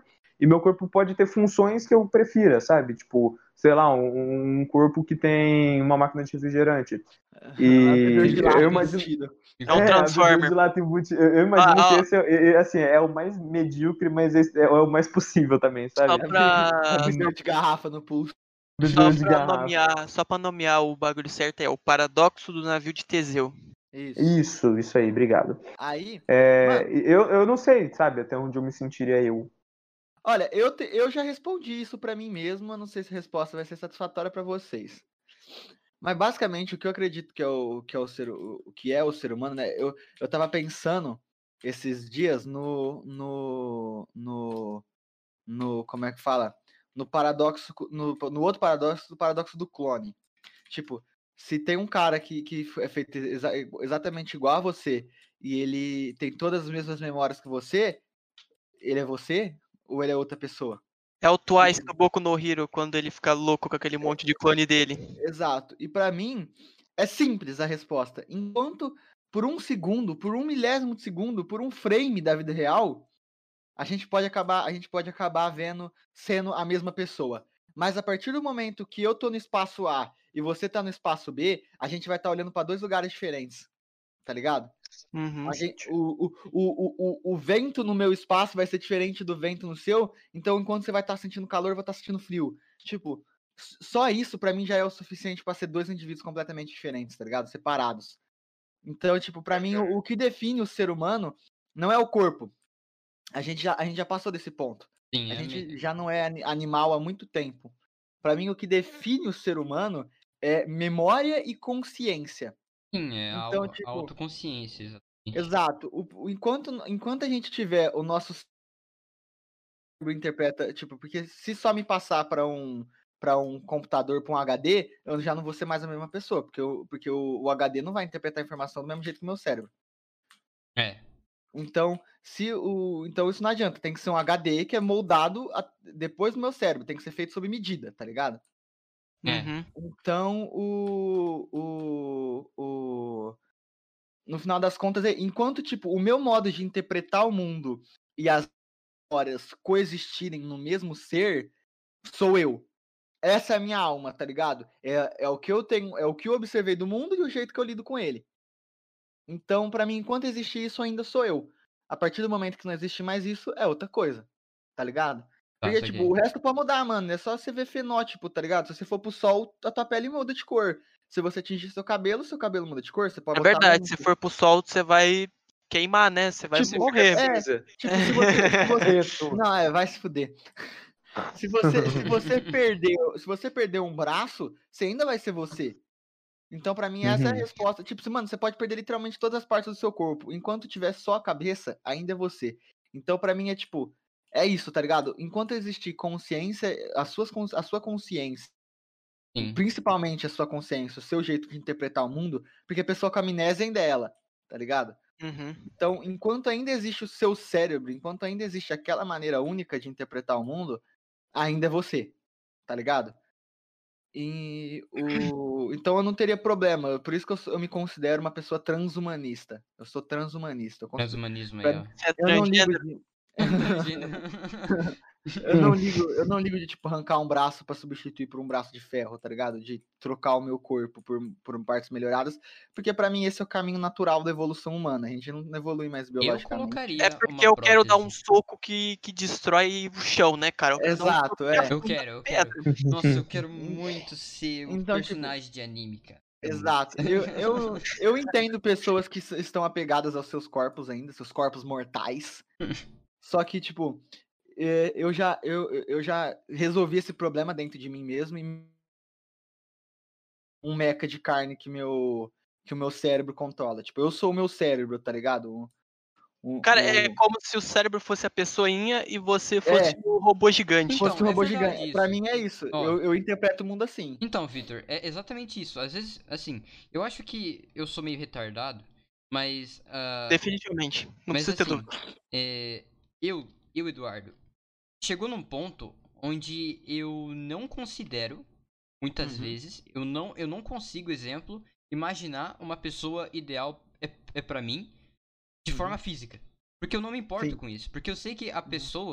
e meu corpo pode ter funções que eu prefira, sabe? Tipo, sei lá, um corpo que tem uma máquina de refrigerante. E eu imagino. É um Transformer. De lata embutida. Eu imagino que esse assim, é o mais medíocre, mas esse é o mais possível também, sabe? Bebedor de garrafa no pulso. Só pra nomear o bagulho certo, é o paradoxo do navio de Teseu. Isso aí, obrigado. Aí, eu não sei, sabe, até onde eu me sentiria eu. Olha, eu já respondi isso pra mim mesmo, eu não sei se a resposta vai ser satisfatória pra vocês. Mas basicamente o que eu acredito que é o ser humano, né? Eu tava pensando esses dias no como é que fala? No paradoxo, no outro paradoxo, do paradoxo do clone. Tipo, se tem um cara que é feito exatamente igual a você e ele tem todas as mesmas memórias que você, ele é você ou ele é outra pessoa? É o Twice do Boku no Hero, quando ele fica louco com aquele monte de clone dele. Exato. E pra mim, é simples a resposta. Enquanto por um segundo, por um milésimo de segundo, por um frame da vida real, a gente pode acabar sendo a mesma pessoa. Mas a partir do momento que eu tô no espaço A e você tá no espaço B, a gente vai estar olhando pra 2 lugares diferentes. Tá ligado? Uhum. O vento no meu espaço vai ser diferente do vento no seu, então enquanto você vai estar sentindo calor, eu vou estar sentindo frio. Tipo, só isso pra mim já é o suficiente pra ser 2 indivíduos completamente diferentes, tá ligado? Separados. Então, tipo, pra mim o que define o ser humano não é o corpo. A gente já passou desse ponto. Sim, A gente já não é animal há muito tempo. Pra mim o que define o ser humano é memória e consciência. Sim, é Então, a autoconsciência, exatamente. Exato. Enquanto a gente tiver o nosso cérebro interpreta, tipo, porque se só me passar para um computador, para um HD, eu já não vou ser mais a mesma pessoa, porque o HD não vai interpretar a informação do mesmo jeito que o meu cérebro. É. Então, então isso não adianta, tem que ser um HD que é moldado depois do meu cérebro, tem que ser feito sob medida, tá ligado? Uhum. Então, no final das contas, enquanto tipo o meu modo de interpretar o mundo e as memórias coexistirem no mesmo ser, sou eu. Essa é a minha alma, tá ligado? É o que eu tenho, é o que eu observei do mundo e o jeito que eu lido com ele. Então, pra mim, enquanto existe isso, ainda sou eu. A partir do momento que não existe mais isso, é outra coisa, tá ligado? Porque, tipo, o resto pode mudar, mano. É só você ver fenótipo, tá ligado? Se você for pro sol, a tua pele muda de cor. Se você atingir seu cabelo muda de cor. Você pode É verdade, se for pro sol, você vai queimar, né? Você vai morrer. Tipo, se você não, vai se fuder. Se você perder um braço, você ainda vai ser você. Então, pra mim, essa é a resposta. Tipo, mano, você pode perder literalmente todas as partes do seu corpo. Enquanto tiver só a cabeça, ainda é você. Então, pra mim, é tipo, é isso, tá ligado? Enquanto existir consciência, a sua consciência, principalmente a sua consciência, o seu jeito de interpretar o mundo, porque a pessoa com amnésia ainda é ela, tá ligado? Uhum. Então, enquanto ainda existe o seu cérebro, enquanto ainda existe aquela maneira única de interpretar o mundo, ainda é você, tá ligado? Então eu não teria problema. Por isso que eu me considero uma pessoa transhumanista. Eu sou transhumanista. Transhumanismo aí, ó. Você é Eu não ligo transgênero? de. Eu não ligo de, tipo, arrancar um braço pra substituir por um braço de ferro, tá ligado? De trocar o meu corpo por partes melhoradas, porque pra mim esse é o caminho natural da evolução humana. A gente não evolui mais Eu biologicamente. colocaria É porque eu quero dar um soco que destrói o chão, né, cara? Eu quero dar um soco Exato, que afunda Eu quero. a pedra. Nossa, eu quero muito ser um Então, tipo, personagem de anime, cara. Exato. Eu entendo pessoas que estão apegadas aos seus corpos ainda, seus corpos mortais. Só que, tipo, eu já resolvi esse problema dentro de mim mesmo e um meca de carne que o meu cérebro controla. Tipo, eu sou o meu cérebro, tá ligado? Cara, é como se o cérebro fosse a pessoinha e você fosse o robô gigante. Então, fosse um robô verdade gigante. isso. Pra mim é isso. Eu interpreto o mundo assim. Então, Victor, é exatamente isso. Às vezes, assim, eu acho que eu sou meio retardado, mas. Definitivamente. Não Mas precisa ter assim, dúvida. eu, Eduardo, chegou num ponto onde eu não considero, muitas vezes, eu não consigo, exemplo, imaginar uma pessoa ideal pra mim de forma física. Porque eu não me importo com isso. Porque eu sei que a pessoa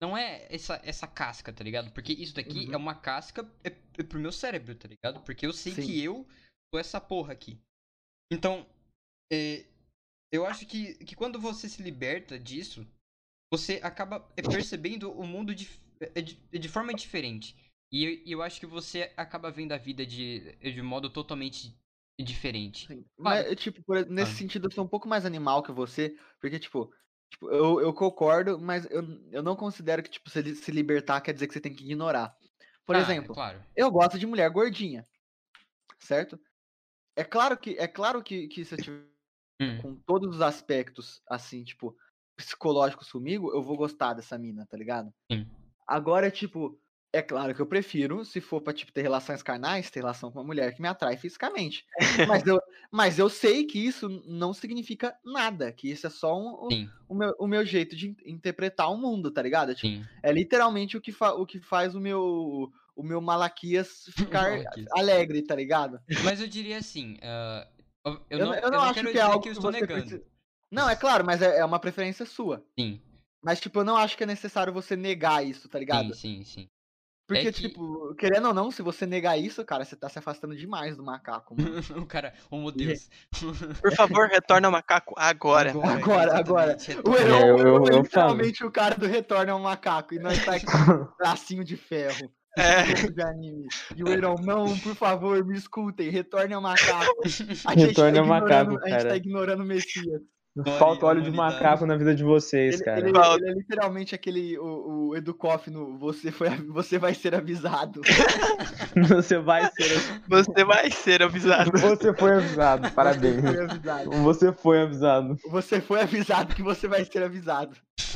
não é essa casca, tá ligado? Porque isso daqui é uma casca pro meu cérebro, tá ligado? Porque eu sei Sim. que eu sou essa porra aqui. Então, eu acho que quando você se liberta disso, você acaba percebendo o mundo de forma diferente. E eu acho que você acaba vendo a vida de modo totalmente diferente. Sim. Claro. Mas, tipo, nesse sentido, eu sou um pouco mais animal que você, porque, tipo, eu concordo, mas eu não considero que, tipo, se libertar quer dizer que você tem que ignorar. Por exemplo, Claro. eu gosto de mulher gordinha, certo? É claro que se eu tiver com todos os aspectos, assim, tipo, psicológicos comigo, eu vou gostar dessa mina, tá ligado? Sim. Agora, tipo, é claro que eu prefiro, se for pra, tipo, ter relações carnais, ter relação com uma mulher que me atrai fisicamente. Mas eu sei que isso não significa nada, que isso é só Sim. o meu jeito de interpretar o mundo, tá ligado? Tipo, Sim. é literalmente o que faz o meu Malaquias ficar Malaquias. alegre, tá ligado? Mas eu diria assim, eu não não acho quero que é dizer algo que eu que estou você negando. precisa. Não, é claro, mas é uma preferência sua. Sim, Mas, tipo, eu não acho que é necessário você negar isso, tá ligado? sim. Porque, É que- tipo, querendo ou não, se você negar isso, cara, você tá se afastando demais do macaco, mano. o cara, oh meu Deus. Por favor, retorna ao macaco agora. Agora. exatamente, O retorna. Heron, eu é falo. literalmente o cara do Retorno ao Macaco. E nós tá aqui com um bracinho de ferro. É. Topo de anime. E o Heron, não, por favor, me escutem, retorne ao macaco. Retorne ao macaco, A gente tá cara. ignorando o Messias. Falta óleo de humanidade. macaco na vida de vocês, cara. Ele é literalmente aquele, o Educoff no Você vai ser avisado. Você vai ser. Você vai ser avisado. Você foi avisado, parabéns. Você foi avisado. Você foi avisado. Você foi avisado que você vai ser avisado.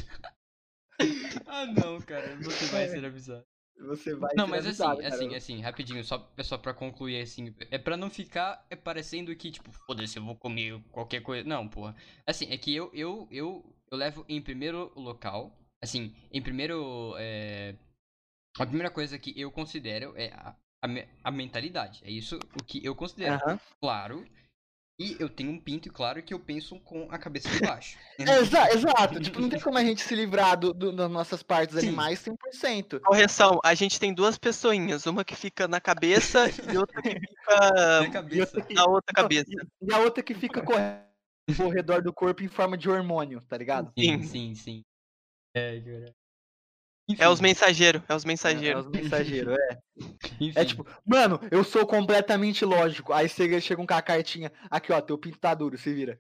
Ah não, cara, você vai ser avisado. Você vai Não, ser mas avisado, cara. assim, rapidinho, só pra concluir, assim, é pra não ficar parecendo que, tipo, foda-se, eu vou comer qualquer coisa. Não, porra. Assim, é que eu levo em primeiro local, assim, em primeiro, a primeira coisa que eu considero é a mentalidade. É isso o que eu considero. Aham. Claro. E eu tenho um pinto, e claro que eu penso com a cabeça de baixo. Exato. Tipo, não tem como a gente se livrar das nossas partes Sim. animais 100%. Correção, a gente tem duas pessoinhas, uma que fica na cabeça e outra que Na fica cabeça. na outra cabeça. E a outra que fica ao redor do corpo em forma de hormônio, tá ligado? Sim. É, cara. É os mensageiros, É os mensageiros, é. Enfim. É tipo, mano, eu sou completamente lógico. Aí chega com a cartinha. Aqui, ó, teu pinto tá duro, se vira.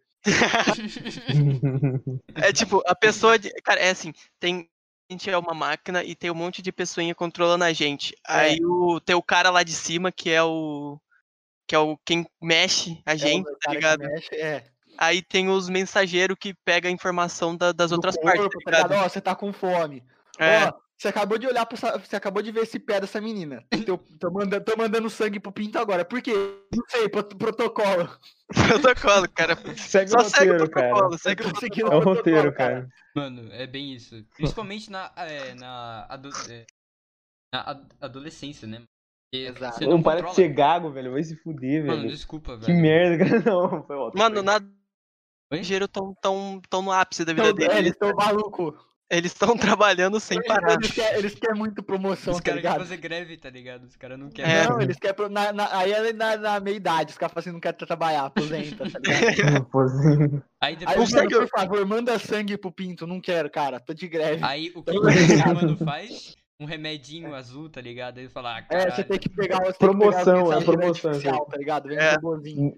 É tipo, a pessoa. Cara, é assim, tem. A gente é uma máquina e tem um monte de pessoinha controlando a gente. Aí tem o cara lá de cima que é o. Quem mexe a gente, o tá cara que ligado? mexe, Aí tem os mensageiros que pegam a informação das do outras corpo, partes, tá ligado? Ó, você tá com fome. É. Ó, você acabou de olhar você acabou de ver esse pé dessa menina. Tô mandando sangue pro pinto agora. Por quê? Não sei, protocolo. Protocolo, cara. Segue Só o segue o roteiro, cara. protocolo, segue o Eu tô seguindo protocolo. É o roteiro, protocolo, cara. Mano, é bem isso. Principalmente na adolescência, né? Porque Exato. você não Não para de controla. ser gago, velho. Vai se fuder, Mano, velho. desculpa, Que velho. merda, cara. Não, foi ótimo. Mano, na Oi? Gero tão no ápice da vida deles. Eles estão malucos. Eles estão trabalhando sem parar. Eles querem muito promoção, Os tá caras querem ligado? fazer greve, tá ligado? Os caras não querem. É. Não, eles querem. Aí é na meia idade, os caras falam assim, não querem trabalhar, aposenta, tá ligado? Aí Aí depois. o mano, por favor, manda sangue pro pinto, não quero, cara, tô de greve. Aí o que o mano faz? Um remedinho azul, tá ligado? Aí ele fala, ah, caralho. Você tem que pegar os Promoção, mensagens promoção, artificial, gente. tá ligado? Vem É. um robôzinho.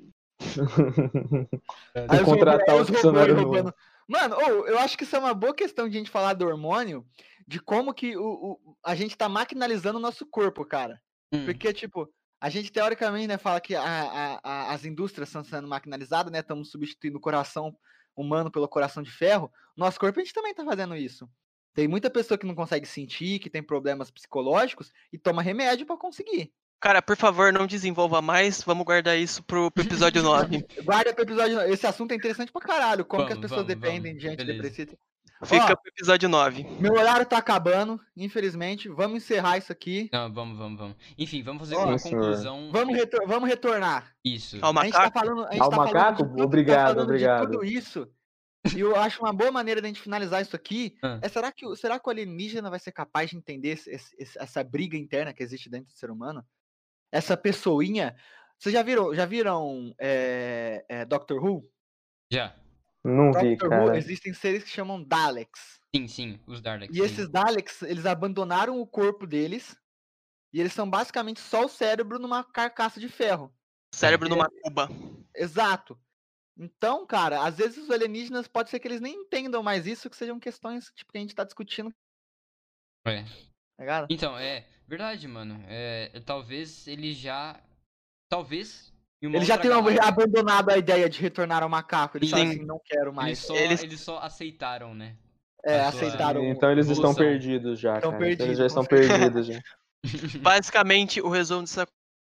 Tem Aí que contratar os o funcionário robôs novo. roubando. Mano, eu acho que isso é uma boa questão de a gente falar do hormônio, de como que a gente tá maquinalizando o nosso corpo, cara. Porque, tipo, a gente teoricamente, né, fala que as indústrias estão sendo maquinalizadas, né? Estamos substituindo o coração humano pelo coração de ferro. Nosso corpo, a gente também tá fazendo isso. Tem muita pessoa que não consegue sentir, que tem problemas psicológicos e toma remédio pra conseguir. Cara, por favor, não desenvolva mais. Vamos guardar isso pro episódio 9. Guarda pro episódio. Esse assunto é interessante pra caralho. Como que as pessoas Vamos, dependem de gente beleza. depressiva. Fica Ó, pro episódio 9. Meu horário tá acabando, infelizmente. Vamos encerrar isso aqui. Não, vamos. Enfim, vamos fazer Ó, uma senhor. conclusão. Vamos retornar. Isso. Ao A gente tá macaco? falando. A gente Ao tá falando macaco? de tudo, Obrigado, tá falando obrigado. de tudo isso. E eu acho uma boa maneira de a gente finalizar isso aqui Ah. será que o alienígena vai ser capaz de entender essa briga interna que existe dentro do ser humano? Essa pessoinha. Vocês já viram Doctor Who? Já. Não vi, Doctor Who, cara. existem seres que chamam Daleks. Sim, os Daleks. E esses Daleks, eles abandonaram o corpo deles e eles são basicamente só o cérebro numa carcaça de ferro. Cérebro numa cuba. Exato. Então, cara, às vezes os alienígenas pode ser que eles nem entendam mais isso, que sejam questões tipo, que a gente tá discutindo. É. Tá ligado? Então, verdade, mano. Talvez ele já. Talvez. Eles já tenham abandonado a ideia de retornar ao macaco. Eles falam assim, não quero mais. Eles só aceitaram, né? Aceitaram. Então eles estão evolução. perdidos já, Estão cara. Então eles perdidos, já com estão certeza. perdidos já. Basicamente, o resumo dessa.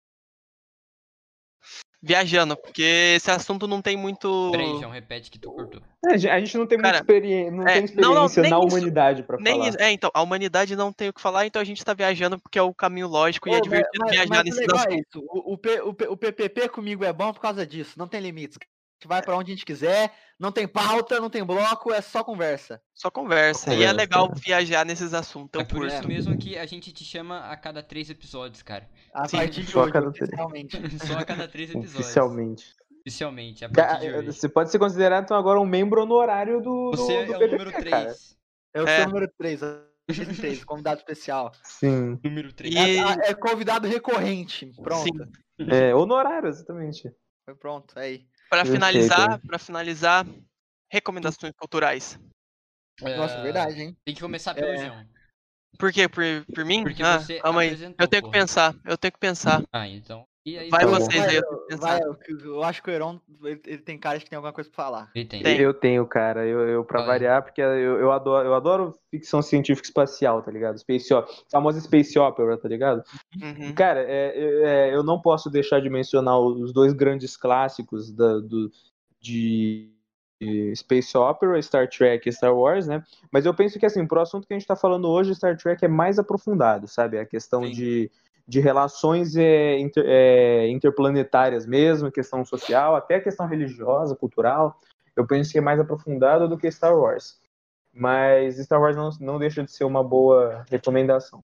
Viajando, porque esse assunto não tem muito. Peraí, João, repete que tu cortou. A gente não tem muita Cara, experiência, não tem experiência nem na isso. humanidade pra Nem falar. isso. Então, a humanidade não tem o que falar, então a gente tá viajando porque é o caminho lógico e é divertido viajar Mas o nesse legal assunto. é isso. O PPP comigo é bom por causa disso. Não tem limites. A gente vai pra onde a gente quiser. Não tem pauta, não tem bloco. É só conversa. Só conversa. E é legal viajar nesses assuntos. É por isso mesmo que a gente te chama a cada 3 episódios, cara. A partir de só a hoje, cada oficialmente. Só a cada 3 episódios. Oficialmente. A partir de hoje. Você pode ser considerado então agora um membro honorário do Você do é o PPP, número 3. cara. Eu sou o número 3. Convidado especial. Sim. Número 3. É convidado recorrente. Pronto. Sim. Honorário, exatamente. Foi pronto, aí. Pra finalizar, recomendações culturais. Nossa, verdade, hein? Tem que começar pelo João. Por quê? Por mim? Porque você calma aí. apresentou, Eu tenho que pensar. Então. E aí, Vai Tá bom. vocês aí, eu tenho que pensar. Eu acho que o Heron, ele tem cara de que tem alguma coisa pra falar. Ele tem. Tem. Eu tenho, cara. Eu pra Fala aí. variar, porque eu adoro ficção científica espacial, tá ligado? Famosa Space Opera, tá ligado? Uhum. Cara, eu não posso deixar de mencionar os dois grandes clássicos de Space Opera, Star Trek e Star Wars, né? Mas eu penso que, assim, pro assunto que a gente tá falando hoje, Star Trek é mais aprofundado, sabe? A questão de relações interplanetárias mesmo, questão social, até a questão religiosa, cultural. Eu penso que é mais aprofundado do que Star Wars. Mas Star Wars não deixa de ser uma boa recomendação.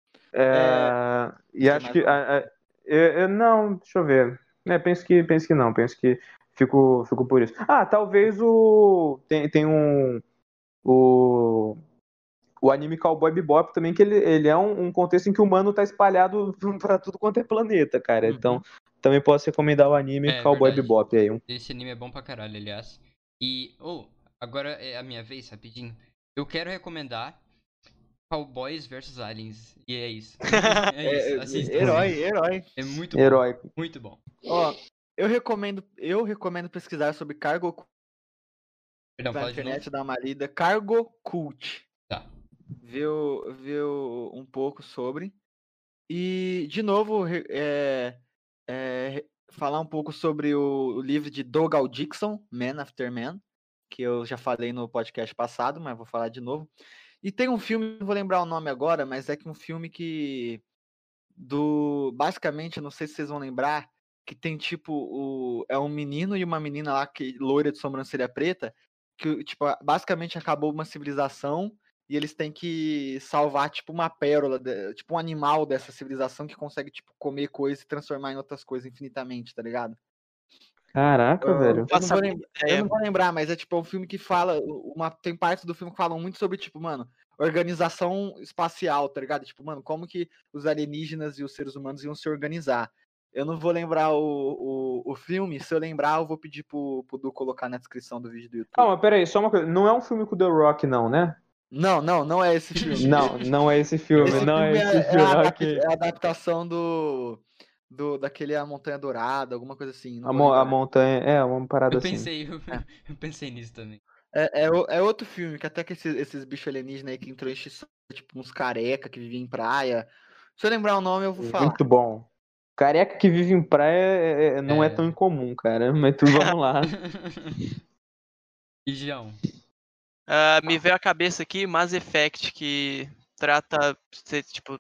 E acho que... não, deixa eu ver. Penso que não. Penso que fico por isso. Talvez tem o anime Cowboy Bebop também, que ele é um contexto em que o humano tá espalhado pra tudo quanto é planeta, cara. Então, também posso recomendar o anime Cowboy Bebop aí. Esse anime é bom pra caralho, aliás. E, agora é a minha vez, rapidinho. Eu quero recomendar Cowboys vs Aliens. E é isso. É isso, assista. Herói. É muito Heróico. bom. Muito bom. Eu recomendo pesquisar sobre Cargo Perdão, na fala de internet, novo. dar uma lida. Cargo Cult. Tá. Ver um pouco sobre. E, de novo, falar um pouco sobre o livro de Dougal Dixon, Man After Man, que eu já falei no podcast passado, mas vou falar de novo. E tem um filme, não vou lembrar o nome agora, mas é que um filme que basicamente, não sei se vocês vão lembrar, que tem tipo é um menino e uma menina lá que loira de sobrancelha preta, que tipo basicamente acabou uma civilização e eles têm que salvar tipo uma pérola, tipo um animal dessa civilização que consegue tipo comer coisas e transformar em outras coisas infinitamente, tá ligado? Caraca, velho. Eu não vou lembrar, mas é tipo um filme que fala, tem partes do filme que falam muito sobre tipo, mano, organização espacial, tá ligado? Tipo, mano, como que os alienígenas e os seres humanos iam se organizar. Eu não vou lembrar o filme, se eu lembrar eu vou pedir pro Du colocar na descrição do vídeo do YouTube. Calma, peraí, só uma coisa. Não é um filme com o The Rock, não, né? Não é esse filme. Não é esse filme, É a adaptação daquele A Montanha Dourada, alguma coisa assim. A montanha, uma parada assim. Eu pensei nisso também. É outro filme, que até que esses bichos alienígenas aí que entrou em extinção, tipo uns careca que viviam em praia. Se eu lembrar o nome, eu vou falar. Muito bom. Careca que vive em praia não é tão incomum, cara. Mas vamos lá. E João? Me veio à cabeça aqui Mass Effect, que trata, tipo,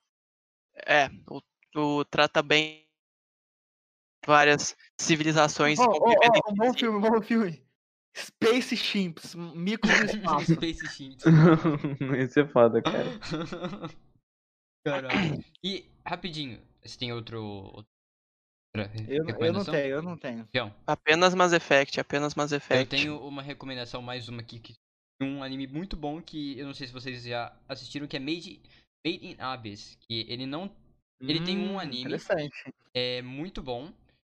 trata bem várias civilizações. Um bom filme. Space Chimps, micos no espaço. Space Shit. Isso é foda, cara. Caralho. E, rapidinho, você tem outra Eu não recomendação? tenho, eu não tenho. João, Apenas Mass Effect, apenas Mass eu Effect. tenho uma recomendação, mais uma aqui, um anime muito bom que eu não sei se vocês já assistiram, que é Made in Abyss. Que ele não. Ele tem um anime, Interessante. é muito bom.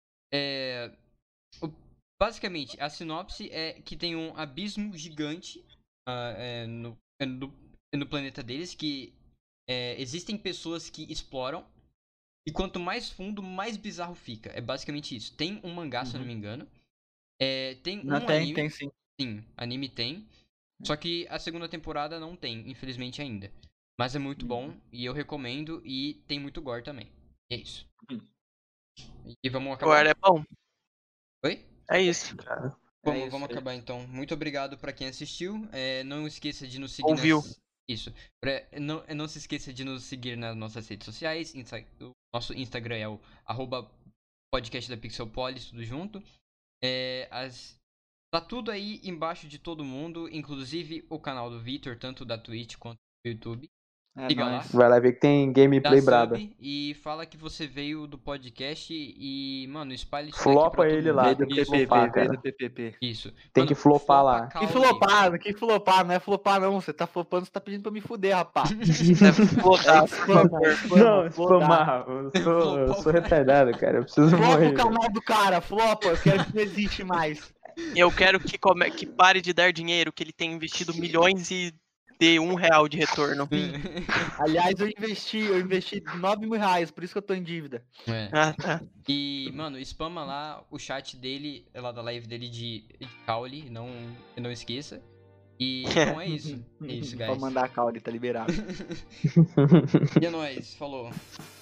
Basicamente, a sinopse é que tem um abismo gigante no planeta deles, que existem pessoas que exploram, e quanto mais fundo, mais bizarro fica. É basicamente isso. Tem um mangá, se eu não me engano. Tem Não um tem, anime. tem sim. Sim, anime tem. Só que a segunda temporada não tem, infelizmente ainda. Mas é muito bom e eu recomendo, e tem muito gore também. E é isso. E vamos O acabar? ar é bom. Oi? É isso. Cara. Vamos acabar então. Muito obrigado pra quem assistiu. Não esqueça de nos seguir Ouviu. Isso. Não se esqueça de nos seguir nas nossas redes sociais. O nosso Instagram é o @podcast da Pixelpolis, tudo junto. Tá tudo aí embaixo de todo mundo, inclusive o canal do Vitor, tanto da Twitch quanto do YouTube. Siga lá. Vai lá ver que tem Dá gameplay braba. sub e fala que você veio do podcast e, mano, espalhe isso Flopa daqui pra todo ele mundo. lá, Veio tem do que Isso, flopar, PPP, veio cara. do PPP. Isso. Tem Mano, que flopar flopa lá. Caule. Que flopar, não é flopar não, você tá flopando, você tá pedindo pra me fuder, rapaz. Deve flotar, por favor. Não, spamar. Eu sou retardado, cara. Eu preciso Flopa morrer. o canal do cara, flopa, eu quero que não existe mais. Eu quero que pare de dar dinheiro, que ele tem investido milhões e dê R$1 de retorno. Aliás, eu investi 9 mil reais, por isso que eu tô em dívida. Ah, tá. E, mano, spama lá o chat dele, lá da live dele de Caule, não esqueça. E então é isso. É isso, Pra guys. mandar a caule, tá liberado. E é nóis, falou.